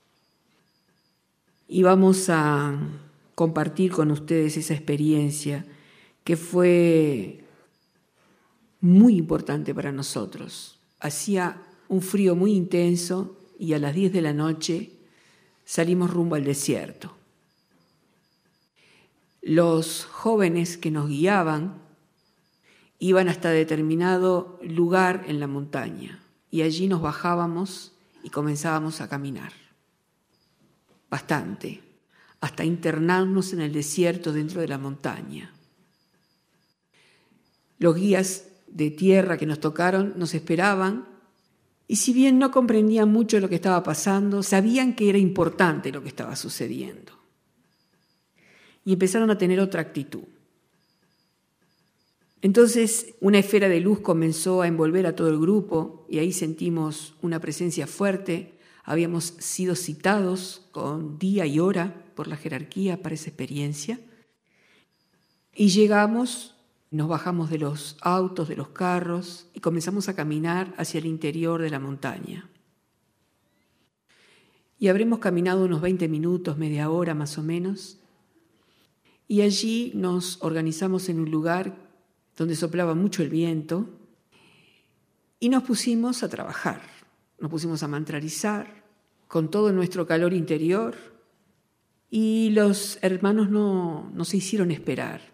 Y vamos a compartir con ustedes esa experiencia que fue muy importante para nosotros. Hacía un frío muy intenso y a las diez de la noche salimos rumbo al desierto. Los jóvenes que nos guiaban iban hasta determinado lugar en la montaña y allí nos bajábamos y comenzábamos a caminar. Bastante, hasta internarnos en el desierto dentro de la montaña. Los guías de tierra que nos tocaron nos esperaban y si bien no comprendían mucho lo que estaba pasando, sabían que era importante lo que estaba sucediendo. Y empezaron a tener otra actitud. Entonces una esfera de luz comenzó a envolver a todo el grupo y ahí sentimos una presencia fuerte. Habíamos sido citados con día y hora por la jerarquía para esa experiencia. Y llegamos, nos bajamos de los autos, de los carros y comenzamos a caminar hacia el interior de la montaña. Y habremos caminado unos veinte minutos, media hora más o menos. Y allí nos organizamos en un lugar donde soplaba mucho el viento y nos pusimos a trabajar, nos pusimos a mantrarizar con todo nuestro calor interior y los hermanos no, no se hicieron esperar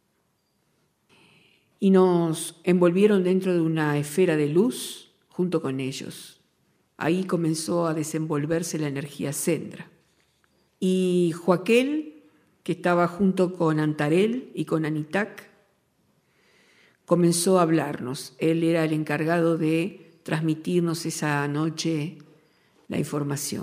y nos envolvieron dentro de una esfera de luz junto con ellos. Ahí comenzó a desenvolverse la energía Sendra. Y Joaquel, que estaba junto con Antarel y con Anitak, comenzó a hablarnos. Él era el encargado de transmitirnos esa noche la información.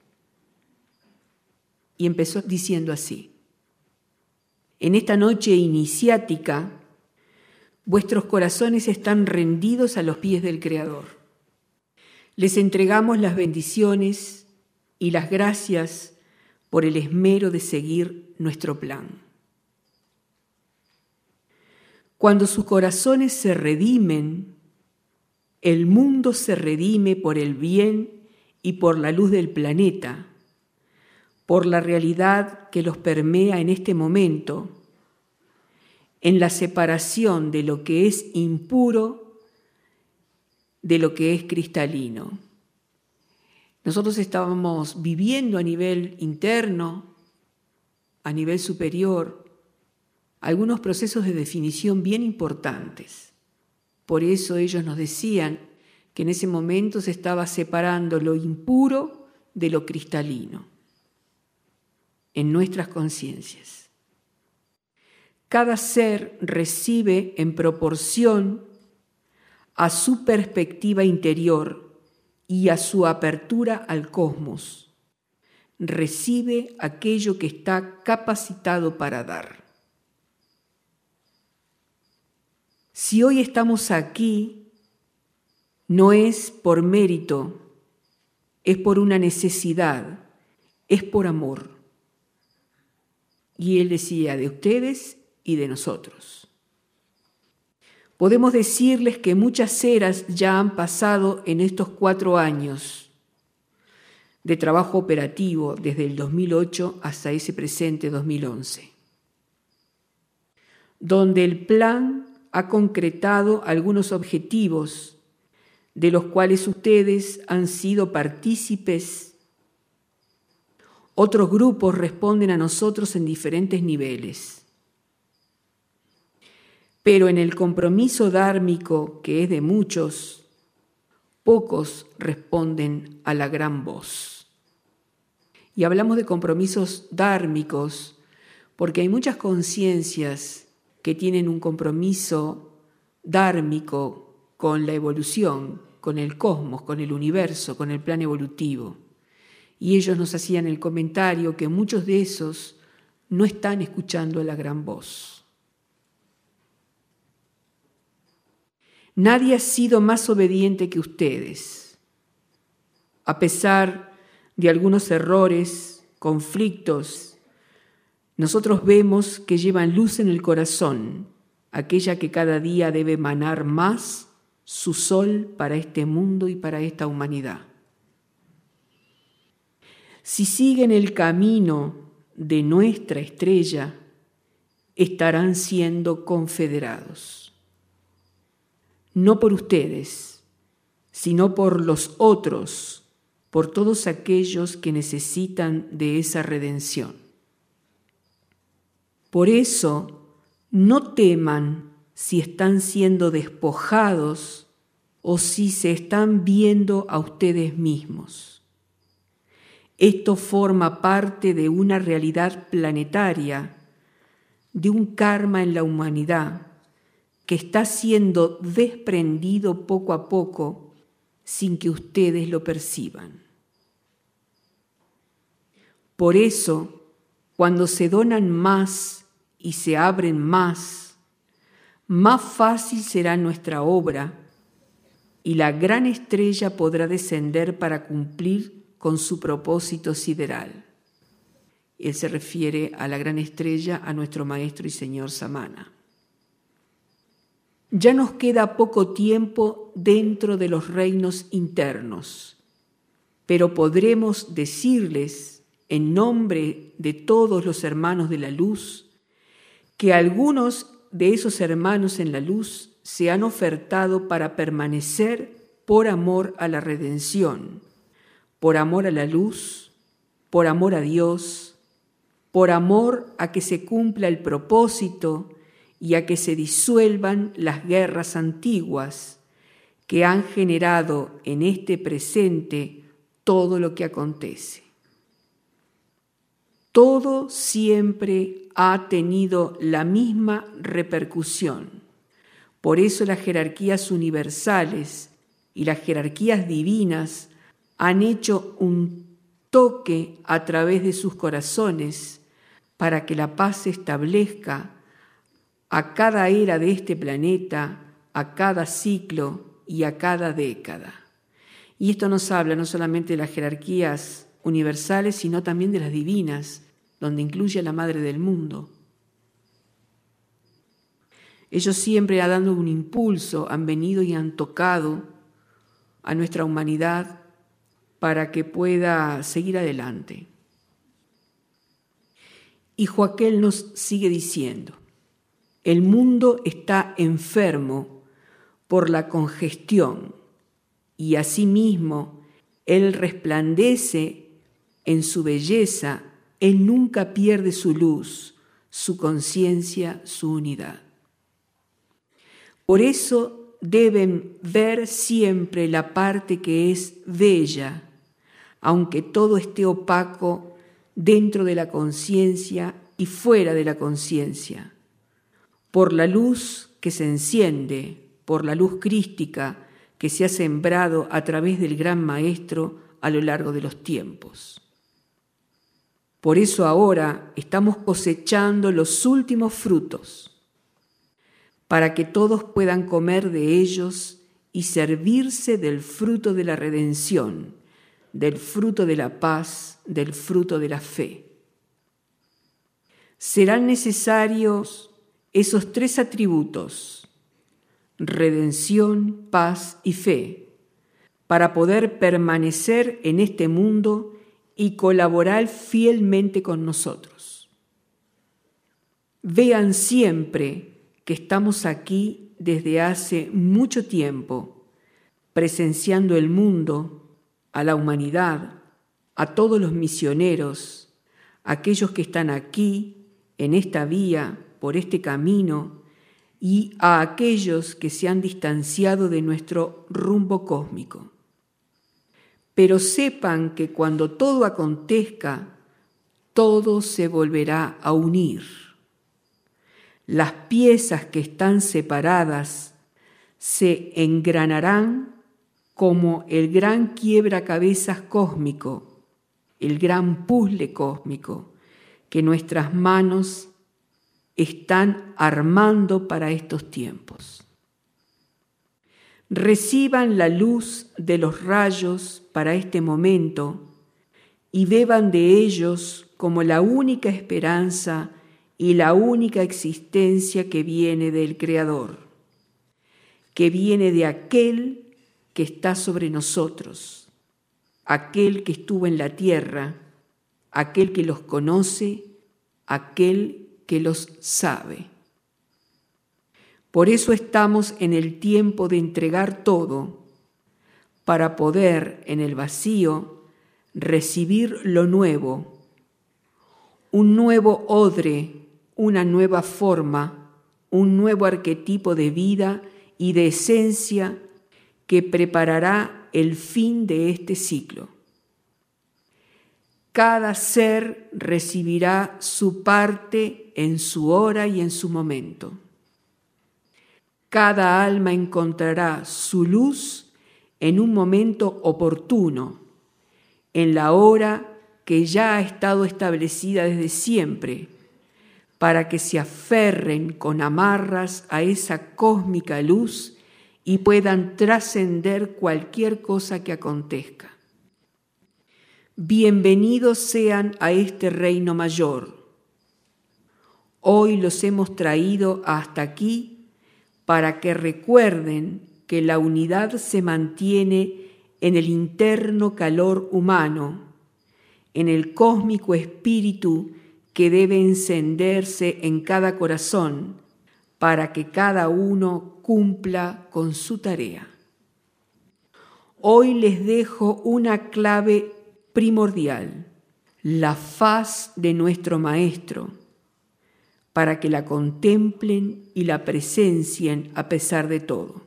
Y empezó diciendo así: en esta noche iniciática, vuestros corazones están rendidos a los pies del Creador. Les entregamos las bendiciones y las gracias por el esmero de seguir nuestro plan. Cuando sus corazones se redimen, el mundo se redime por el bien y por la luz del planeta, por la realidad que los permea en este momento, en la separación de lo que es impuro de lo que es cristalino. Nosotros estábamos viviendo a nivel interno, a nivel superior, algunos procesos de definición bien importantes. Por eso ellos nos decían que en ese momento se estaba separando lo impuro de lo cristalino en nuestras conciencias. Cada ser recibe en proporción a su perspectiva interior y a su apertura al cosmos. Recibe aquello que está capacitado para dar. Si hoy estamos aquí, no es por mérito, es por una necesidad, es por amor. Y él decía de ustedes y de nosotros. Podemos decirles que muchas eras ya han pasado en estos cuatro años de trabajo operativo desde el dos mil ocho hasta ese presente dos mil once, donde el plan ha concretado algunos objetivos de los cuales ustedes han sido partícipes. Otros grupos responden a nosotros en diferentes niveles. Pero en el compromiso dármico, que es de muchos, pocos responden a la gran voz. Y hablamos de compromisos dármicos porque hay muchas conciencias que tienen un compromiso dármico con la evolución, con el cosmos, con el universo, con el plan evolutivo. Y ellos nos hacían el comentario que muchos de esos no están escuchando a la gran voz. Nadie ha sido más obediente que ustedes. A pesar de algunos errores, conflictos, nosotros vemos que llevan luz en el corazón, aquella que cada día debe emanar más su sol para este mundo y para esta humanidad. Si siguen el camino de nuestra estrella, estarán siendo confederados. No por ustedes, sino por los otros, por todos aquellos que necesitan de esa redención. Por eso, no teman si están siendo despojados o si se están viendo a ustedes mismos. Esto forma parte de una realidad planetaria, de un karma en la humanidad que está siendo desprendido poco a poco sin que ustedes lo perciban. Por eso, cuando se donan más y se abren más, más fácil será nuestra obra y la gran estrella podrá descender para cumplir con su propósito sideral. Él se refiere a la gran estrella, a nuestro Maestro y Señor Samana. Ya nos queda poco tiempo dentro de los reinos internos, pero podremos decirles, en nombre de todos los hermanos de la luz, que algunos de esos hermanos en la luz se han ofertado para permanecer por amor a la redención, por amor a la luz, por amor a Dios, por amor a que se cumpla el propósito y a que se disuelvan las guerras antiguas que han generado en este presente todo lo que acontece. Todo siempre ha tenido la misma repercusión. Por eso las jerarquías universales y las jerarquías divinas han hecho un toque a través de sus corazones para que la paz se establezca a cada era de este planeta, a cada ciclo y a cada década. Y esto nos habla no solamente de las jerarquías universales, sino también de las divinas, donde incluye a la Madre del Mundo. Ellos siempre, dando un impulso, han venido y han tocado a nuestra humanidad para que pueda seguir adelante. Y Joaquel nos sigue diciendo, el mundo está enfermo por la congestión y asimismo Él resplandece en su belleza, Él nunca pierde su luz, su conciencia, su unidad. Por eso deben ver siempre la parte que es bella, aunque todo esté opaco dentro de la conciencia y fuera de la conciencia, por la luz que se enciende, por la luz crística que se ha sembrado a través del Gran Maestro a lo largo de los tiempos. Por eso ahora estamos cosechando los últimos frutos, para que todos puedan comer de ellos y servirse del fruto de la redención, del fruto de la paz, del fruto de la fe. Serán necesarios esos tres atributos, redención, paz y fe, para poder permanecer en este mundo y colaborar fielmente con nosotros. Vean siempre que estamos aquí desde hace mucho tiempo, presenciando el mundo, a la humanidad, a todos los misioneros, aquellos que están aquí, en esta vía, por este camino, y a aquellos que se han distanciado de nuestro rumbo cósmico. Pero sepan que cuando todo acontezca, todo se volverá a unir. Las piezas que están separadas se engranarán como el gran quiebracabezas cósmico, el gran puzzle cósmico que nuestras manos están armando para estos tiempos. Reciban la luz de los rayos para este momento y beban de ellos como la única esperanza y la única existencia que viene del Creador, que viene de aquel que está sobre nosotros, aquel que estuvo en la tierra, aquel que los conoce, aquel que los sabe. Por eso estamos en el tiempo de entregar todo, para poder en el vacío recibir lo nuevo, un nuevo odre, una nueva forma, un nuevo arquetipo de vida y de esencia que preparará el fin de este ciclo. Cada ser recibirá su parte en su hora y en su momento. Cada alma encontrará su luz en un momento oportuno, en la hora que ya ha estado establecida desde siempre, para que se aferren con amarras a esa cósmica luz y puedan trascender cualquier cosa que acontezca. Bienvenidos sean a este reino mayor. Hoy los hemos traído hasta aquí para que recuerden que la unidad se mantiene en el interno calor humano, en el cósmico espíritu que debe encenderse en cada corazón para que cada uno cumpla con su tarea. Hoy les dejo una clave primordial, la faz de nuestro Maestro, para que la contemplen y la presencien a pesar de todo.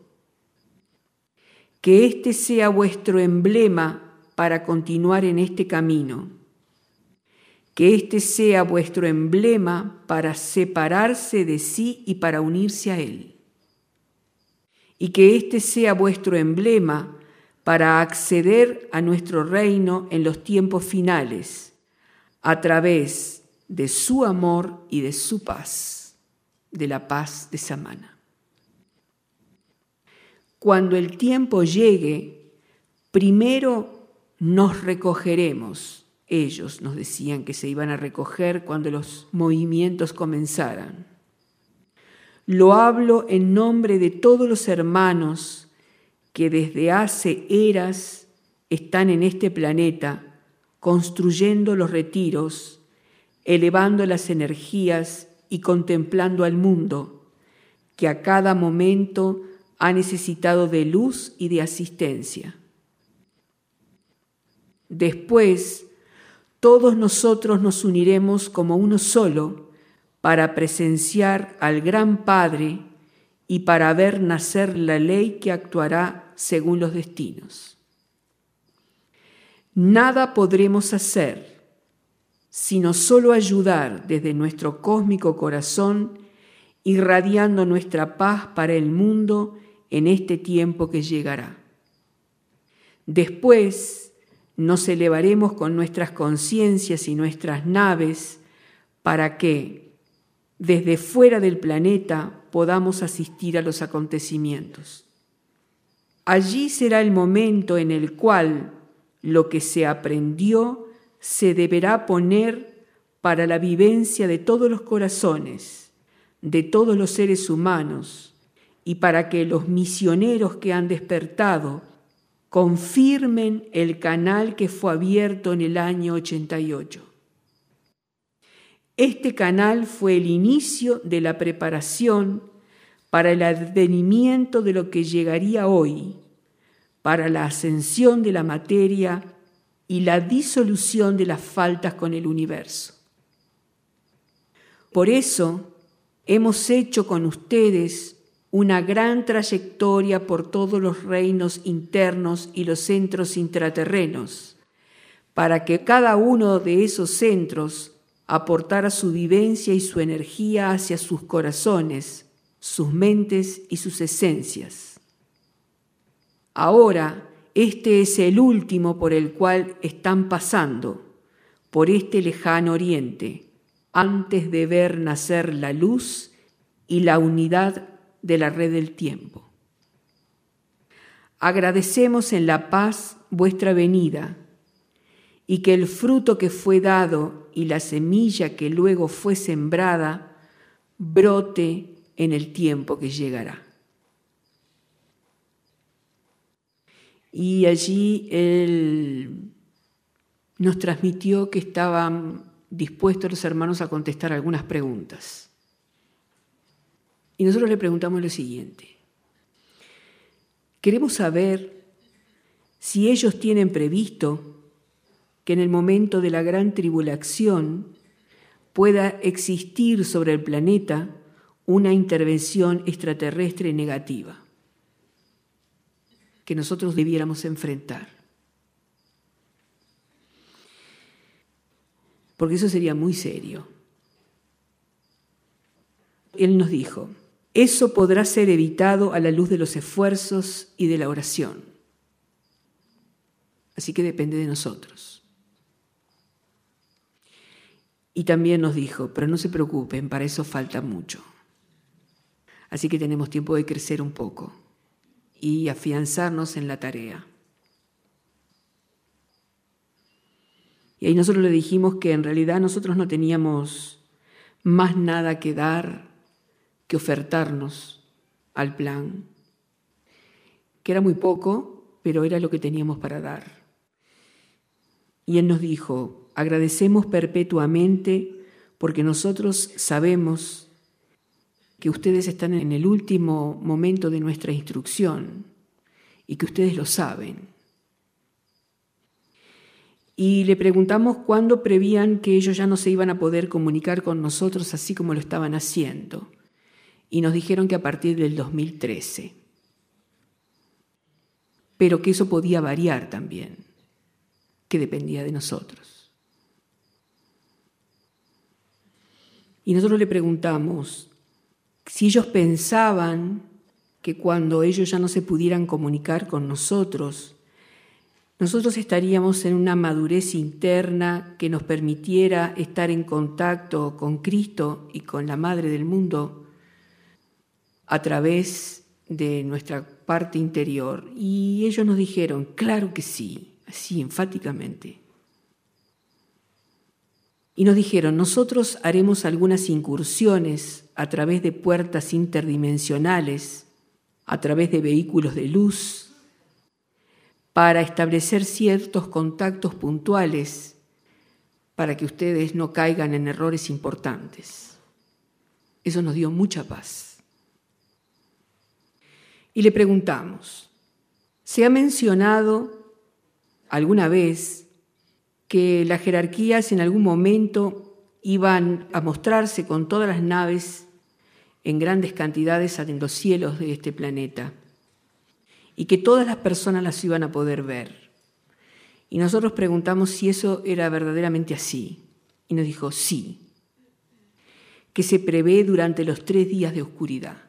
Que este sea vuestro emblema para continuar en este camino. Que este sea vuestro emblema para separarse de sí y para unirse a Él. Y que este sea vuestro emblema para acceder a nuestro reino en los tiempos finales, a través de su amor y de su paz, de la paz de Samana. Cuando el tiempo llegue, primero nos recogeremos. Ellos nos decían que se iban a recoger cuando los movimientos comenzaran. Lo hablo en nombre de todos los hermanos que desde hace eras están en este planeta construyendo los retiros, elevando las energías y contemplando al mundo, que a cada momento ha necesitado de luz y de asistencia. Después, todos nosotros nos uniremos como uno solo para presenciar al Gran Padre y para ver nacer la ley que actuará según los destinos. Nada podremos hacer sino solo ayudar desde nuestro cósmico corazón, irradiando nuestra paz para el mundo en este tiempo que llegará. Después nos elevaremos con nuestras conciencias y nuestras naves para que, desde fuera del planeta, podamos asistir a los acontecimientos. Allí será el momento en el cual lo que se aprendió se deberá poner para la vivencia de todos los corazones, de todos los seres humanos, y para que los misioneros que han despertado confirmen el canal que fue abierto en el año ochenta y ocho. Este canal fue el inicio de la preparación para el advenimiento de lo que llegaría hoy, para la ascensión de la materia y la disolución de las faltas con el universo. Por eso hemos hecho con ustedes una gran trayectoria por todos los reinos internos y los centros intraterrenos, para que cada uno de esos centros aportara su vivencia y su energía hacia sus corazones, sus mentes y sus esencias. Ahora, este es el último por el cual están pasando, por este lejano oriente, antes de ver nacer la luz y la unidad de la red del tiempo. Agradecemos en la paz vuestra venida, y que el fruto que fue dado y la semilla que luego fue sembrada brote en el tiempo que llegará. Y allí él nos transmitió que estaban dispuestos los hermanos a contestar algunas preguntas. Y nosotros le preguntamos lo siguiente: queremos saber si ellos tienen previsto que en el momento de la gran tribulación pueda existir sobre el planeta una intervención extraterrestre negativa que nosotros debiéramos enfrentar. Porque eso sería muy serio. Él nos dijo: eso podrá ser evitado a la luz de los esfuerzos y de la oración. Así que depende de nosotros. Y también nos dijo: pero no se preocupen, para eso falta mucho. Así que tenemos tiempo de crecer un poco y afianzarnos en la tarea. Y ahí nosotros le dijimos que en realidad nosotros no teníamos más nada que dar, que ofertarnos al plan, que era muy poco, pero era lo que teníamos para dar. Y él nos dijo: agradecemos perpetuamente porque nosotros sabemos que ustedes están en el último momento de nuestra instrucción y que ustedes lo saben. Y le preguntamos cuándo prevían que ellos ya no se iban a poder comunicar con nosotros así como lo estaban haciendo. Y nos dijeron que a partir del dos mil trece. Pero que eso podía variar también, que dependía de nosotros. Y nosotros le preguntamos si ellos pensaban que cuando ellos ya no se pudieran comunicar con nosotros, nosotros estaríamos en una madurez interna que nos permitiera estar en contacto con Cristo y con la Madre del mundo a través de nuestra parte interior. Y ellos nos dijeron: claro que sí, así enfáticamente. Y nos dijeron: nosotros haremos algunas incursiones a través de puertas interdimensionales, a través de vehículos de luz, para establecer ciertos contactos puntuales para que ustedes no caigan en errores importantes. Eso nos dio mucha paz. Y le preguntamos, ¿se ha mencionado alguna vez que las jerarquías en algún momento iban a mostrarse con todas las naves en grandes cantidades en los cielos de este planeta y que todas las personas las iban a poder ver? Y nosotros preguntamos si eso era verdaderamente así. Y nos dijo, sí, que se prevé durante los tres días de oscuridad.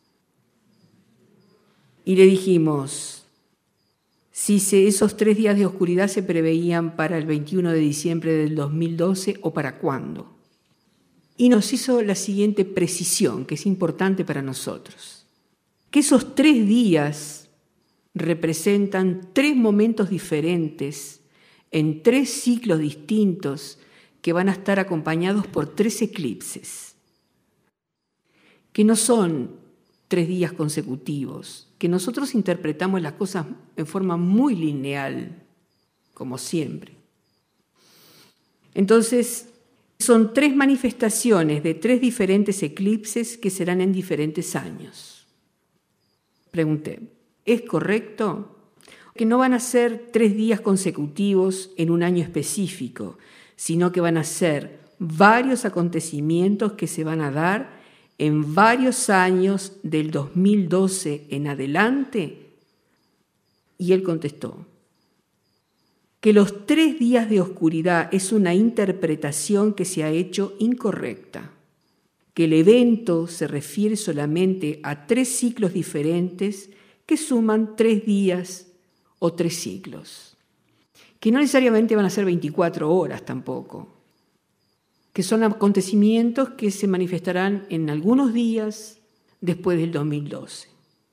Y le dijimos, si se, esos tres días de oscuridad se preveían para el veintiuno de diciembre del dos mil doce o para cuándo. Y nos hizo la siguiente precisión, que es importante para nosotros, que esos tres días representan tres momentos diferentes en tres ciclos distintos que van a estar acompañados por tres eclipses, que no son tres días consecutivos, que nosotros interpretamos las cosas en forma muy lineal, como siempre. Entonces, son tres manifestaciones de tres diferentes eclipses que serán en diferentes años. Pregunté, ¿es correcto? Que no van a ser tres días consecutivos en un año específico, sino que van a ser varios acontecimientos que se van a dar en varios años del dos mil doce en adelante. Y él contestó que los tres días de oscuridad es una interpretación que se ha hecho incorrecta, que el evento se refiere solamente a tres ciclos diferentes que suman tres días o tres ciclos, que no necesariamente van a ser veinticuatro horas tampoco, que son acontecimientos que se manifestarán en algunos días después del dos mil doce.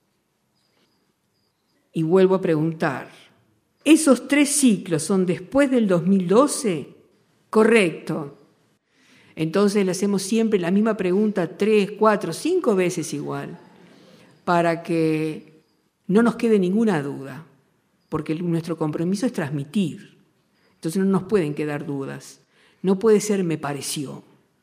Y vuelvo a preguntar, ¿esos tres ciclos son después del dos mil doce? Correcto. Entonces le hacemos siempre la misma pregunta tres, cuatro, cinco veces igual, para que no nos quede ninguna duda, porque nuestro compromiso es transmitir. Entonces no nos pueden quedar dudas. No puede ser me pareció.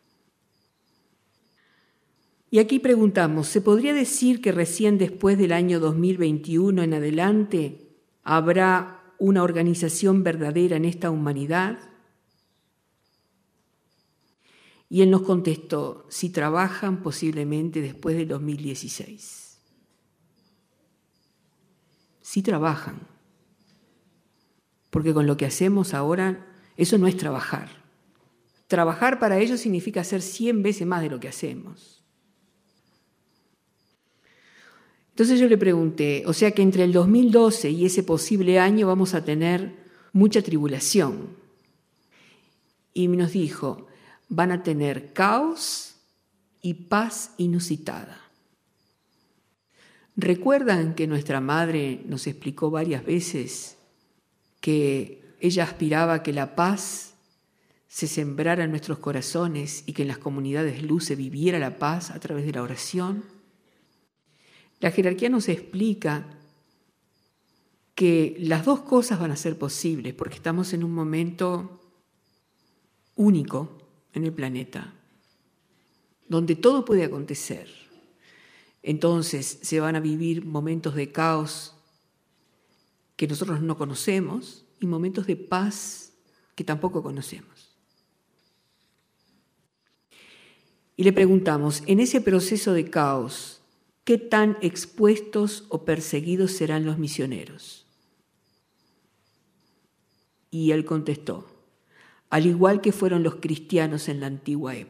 Y aquí preguntamos, ¿se podría decir que recién después del año dos mil veintiuno en adelante habrá una organización verdadera en esta humanidad? Y él nos contestó, si trabajan posiblemente después del dos mil dieciséis. Si trabajan, porque con lo que hacemos ahora, eso no es trabajar. Trabajar para ellos significa hacer cien veces más de lo que hacemos. Entonces yo le pregunté, o sea que entre el dos mil doce y ese posible año vamos a tener mucha tribulación. Y nos dijo, van a tener caos y paz inusitada. ¿Recuerdan que nuestra madre nos explicó varias veces que ella aspiraba a que la paz se sembrara en nuestros corazones y que en las comunidades luz se viviera la paz a través de la oración? La jerarquía nos explica que las dos cosas van a ser posibles porque estamos en un momento único en el planeta, donde todo puede acontecer. Entonces se van a vivir momentos de caos que nosotros no conocemos y momentos de paz que tampoco conocemos. Y le preguntamos, en ese proceso de caos, ¿qué tan expuestos o perseguidos serán los misioneros? Y él contestó, al igual que fueron los cristianos en la antigua época.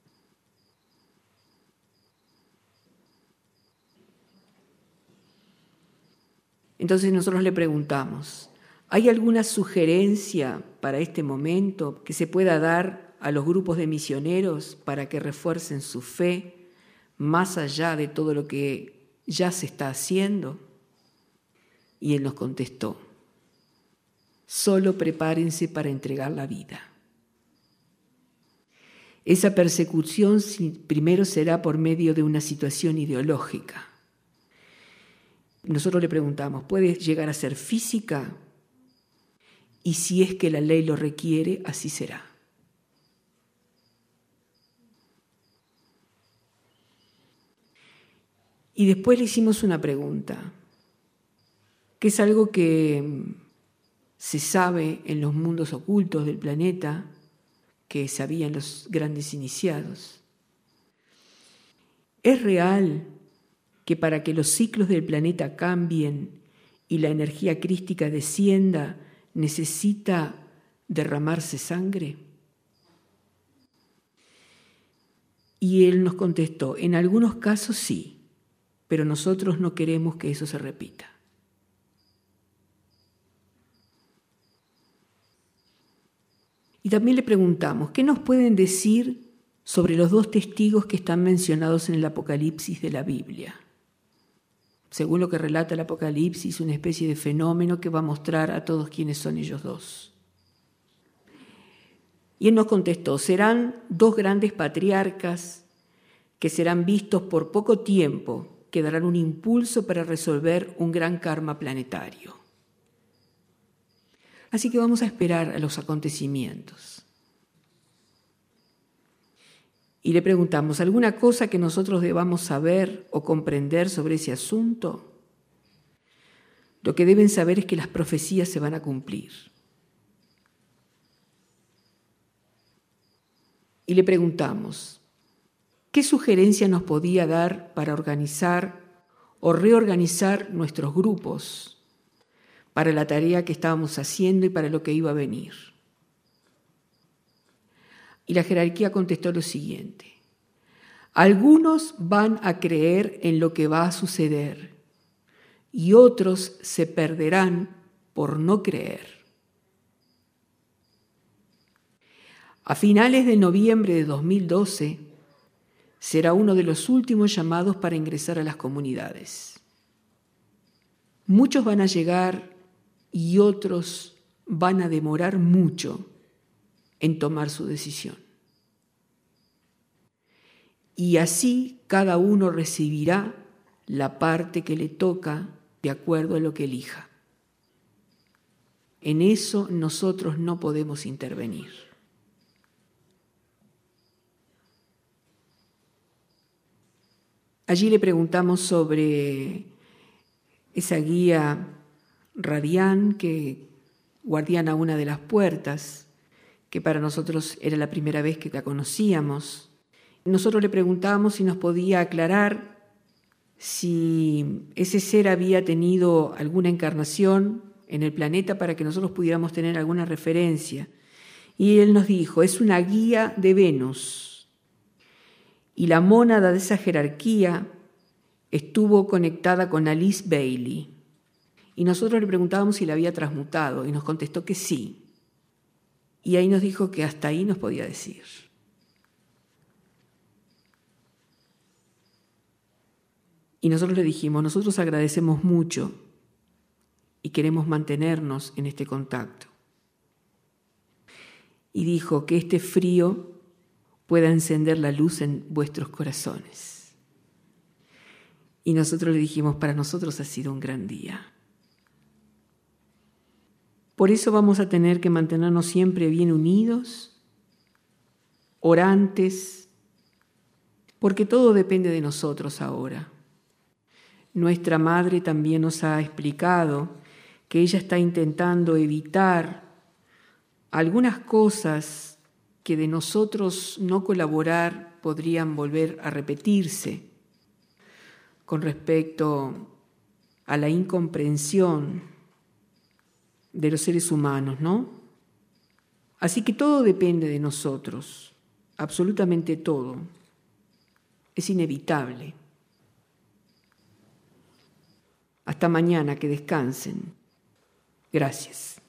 Entonces nosotros le preguntamos, ¿hay alguna sugerencia para este momento que se pueda dar a los grupos de misioneros para que refuercen su fe más allá de todo lo que ya se está haciendo? Y él nos contestó, solo prepárense para entregar la vida. Esa persecución primero será por medio de una situación ideológica. Nosotros le preguntamos, ¿puede llegar a ser física? y si es que la ley lo requiere, así será. Y después le hicimos una pregunta, que es algo que se sabe en los mundos ocultos del planeta, que sabían los grandes iniciados. ¿Es real que para que los ciclos del planeta cambien y la energía crística descienda, necesita derramarse sangre? Y él nos contestó, en algunos casos sí, pero nosotros no queremos que eso se repita. Y también le preguntamos, ¿qué nos pueden decir sobre los dos testigos que están mencionados en el Apocalipsis de la Biblia? Según lo que relata el Apocalipsis, una especie de fenómeno que va a mostrar a todos quiénes son ellos dos. Y él nos contestó, serán dos grandes patriarcas que serán vistos por poco tiempo, que darán un impulso para resolver un gran karma planetario. Así que vamos a esperar a los acontecimientos. Y le preguntamos, ¿alguna cosa que nosotros debamos saber o comprender sobre ese asunto? Lo que deben saber es que las profecías se van a cumplir. Y le preguntamos, ¿qué sugerencia nos podía dar para organizar o reorganizar nuestros grupos para la tarea que estábamos haciendo y para lo que iba a venir? Y la jerarquía contestó lo siguiente, algunos van a creer en lo que va a suceder y otros se perderán por no creer. A finales de noviembre de dos mil doce será uno de los últimos llamados para ingresar a las comunidades. Muchos van a llegar y otros van a demorar mucho en tomar su decisión. Y así cada uno recibirá la parte que le toca de acuerdo a lo que elija. En eso nosotros no podemos intervenir. Allí le preguntamos sobre esa guía radián que guardiana una de las puertas, que para nosotros era la primera vez que la conocíamos. Nosotros le preguntábamos si nos podía aclarar si ese ser había tenido alguna encarnación en el planeta para que nosotros pudiéramos tener alguna referencia. Y él nos dijo, es una guía de Venus. Y la mónada de esa jerarquía estuvo conectada con Alice Bailey. Y nosotros le preguntábamos si la había transmutado y nos contestó que sí. Y ahí nos dijo que hasta ahí nos podía decir. Y nosotros le dijimos, nosotros agradecemos mucho y queremos mantenernos en este contacto. Y dijo que este frío pueda encender la luz en vuestros corazones. Y nosotros le dijimos, para nosotros ha sido un gran día. Por eso vamos a tener que mantenernos siempre bien unidos, orantes, porque todo depende de nosotros ahora. Nuestra madre también nos ha explicado que ella está intentando evitar algunas cosas que de nosotros no colaborar podrían volver a repetirse con respecto a la incomprensión de los seres humanos, ¿no? Así que todo depende de nosotros, absolutamente todo. Es inevitable. Hasta mañana, que descansen. Gracias.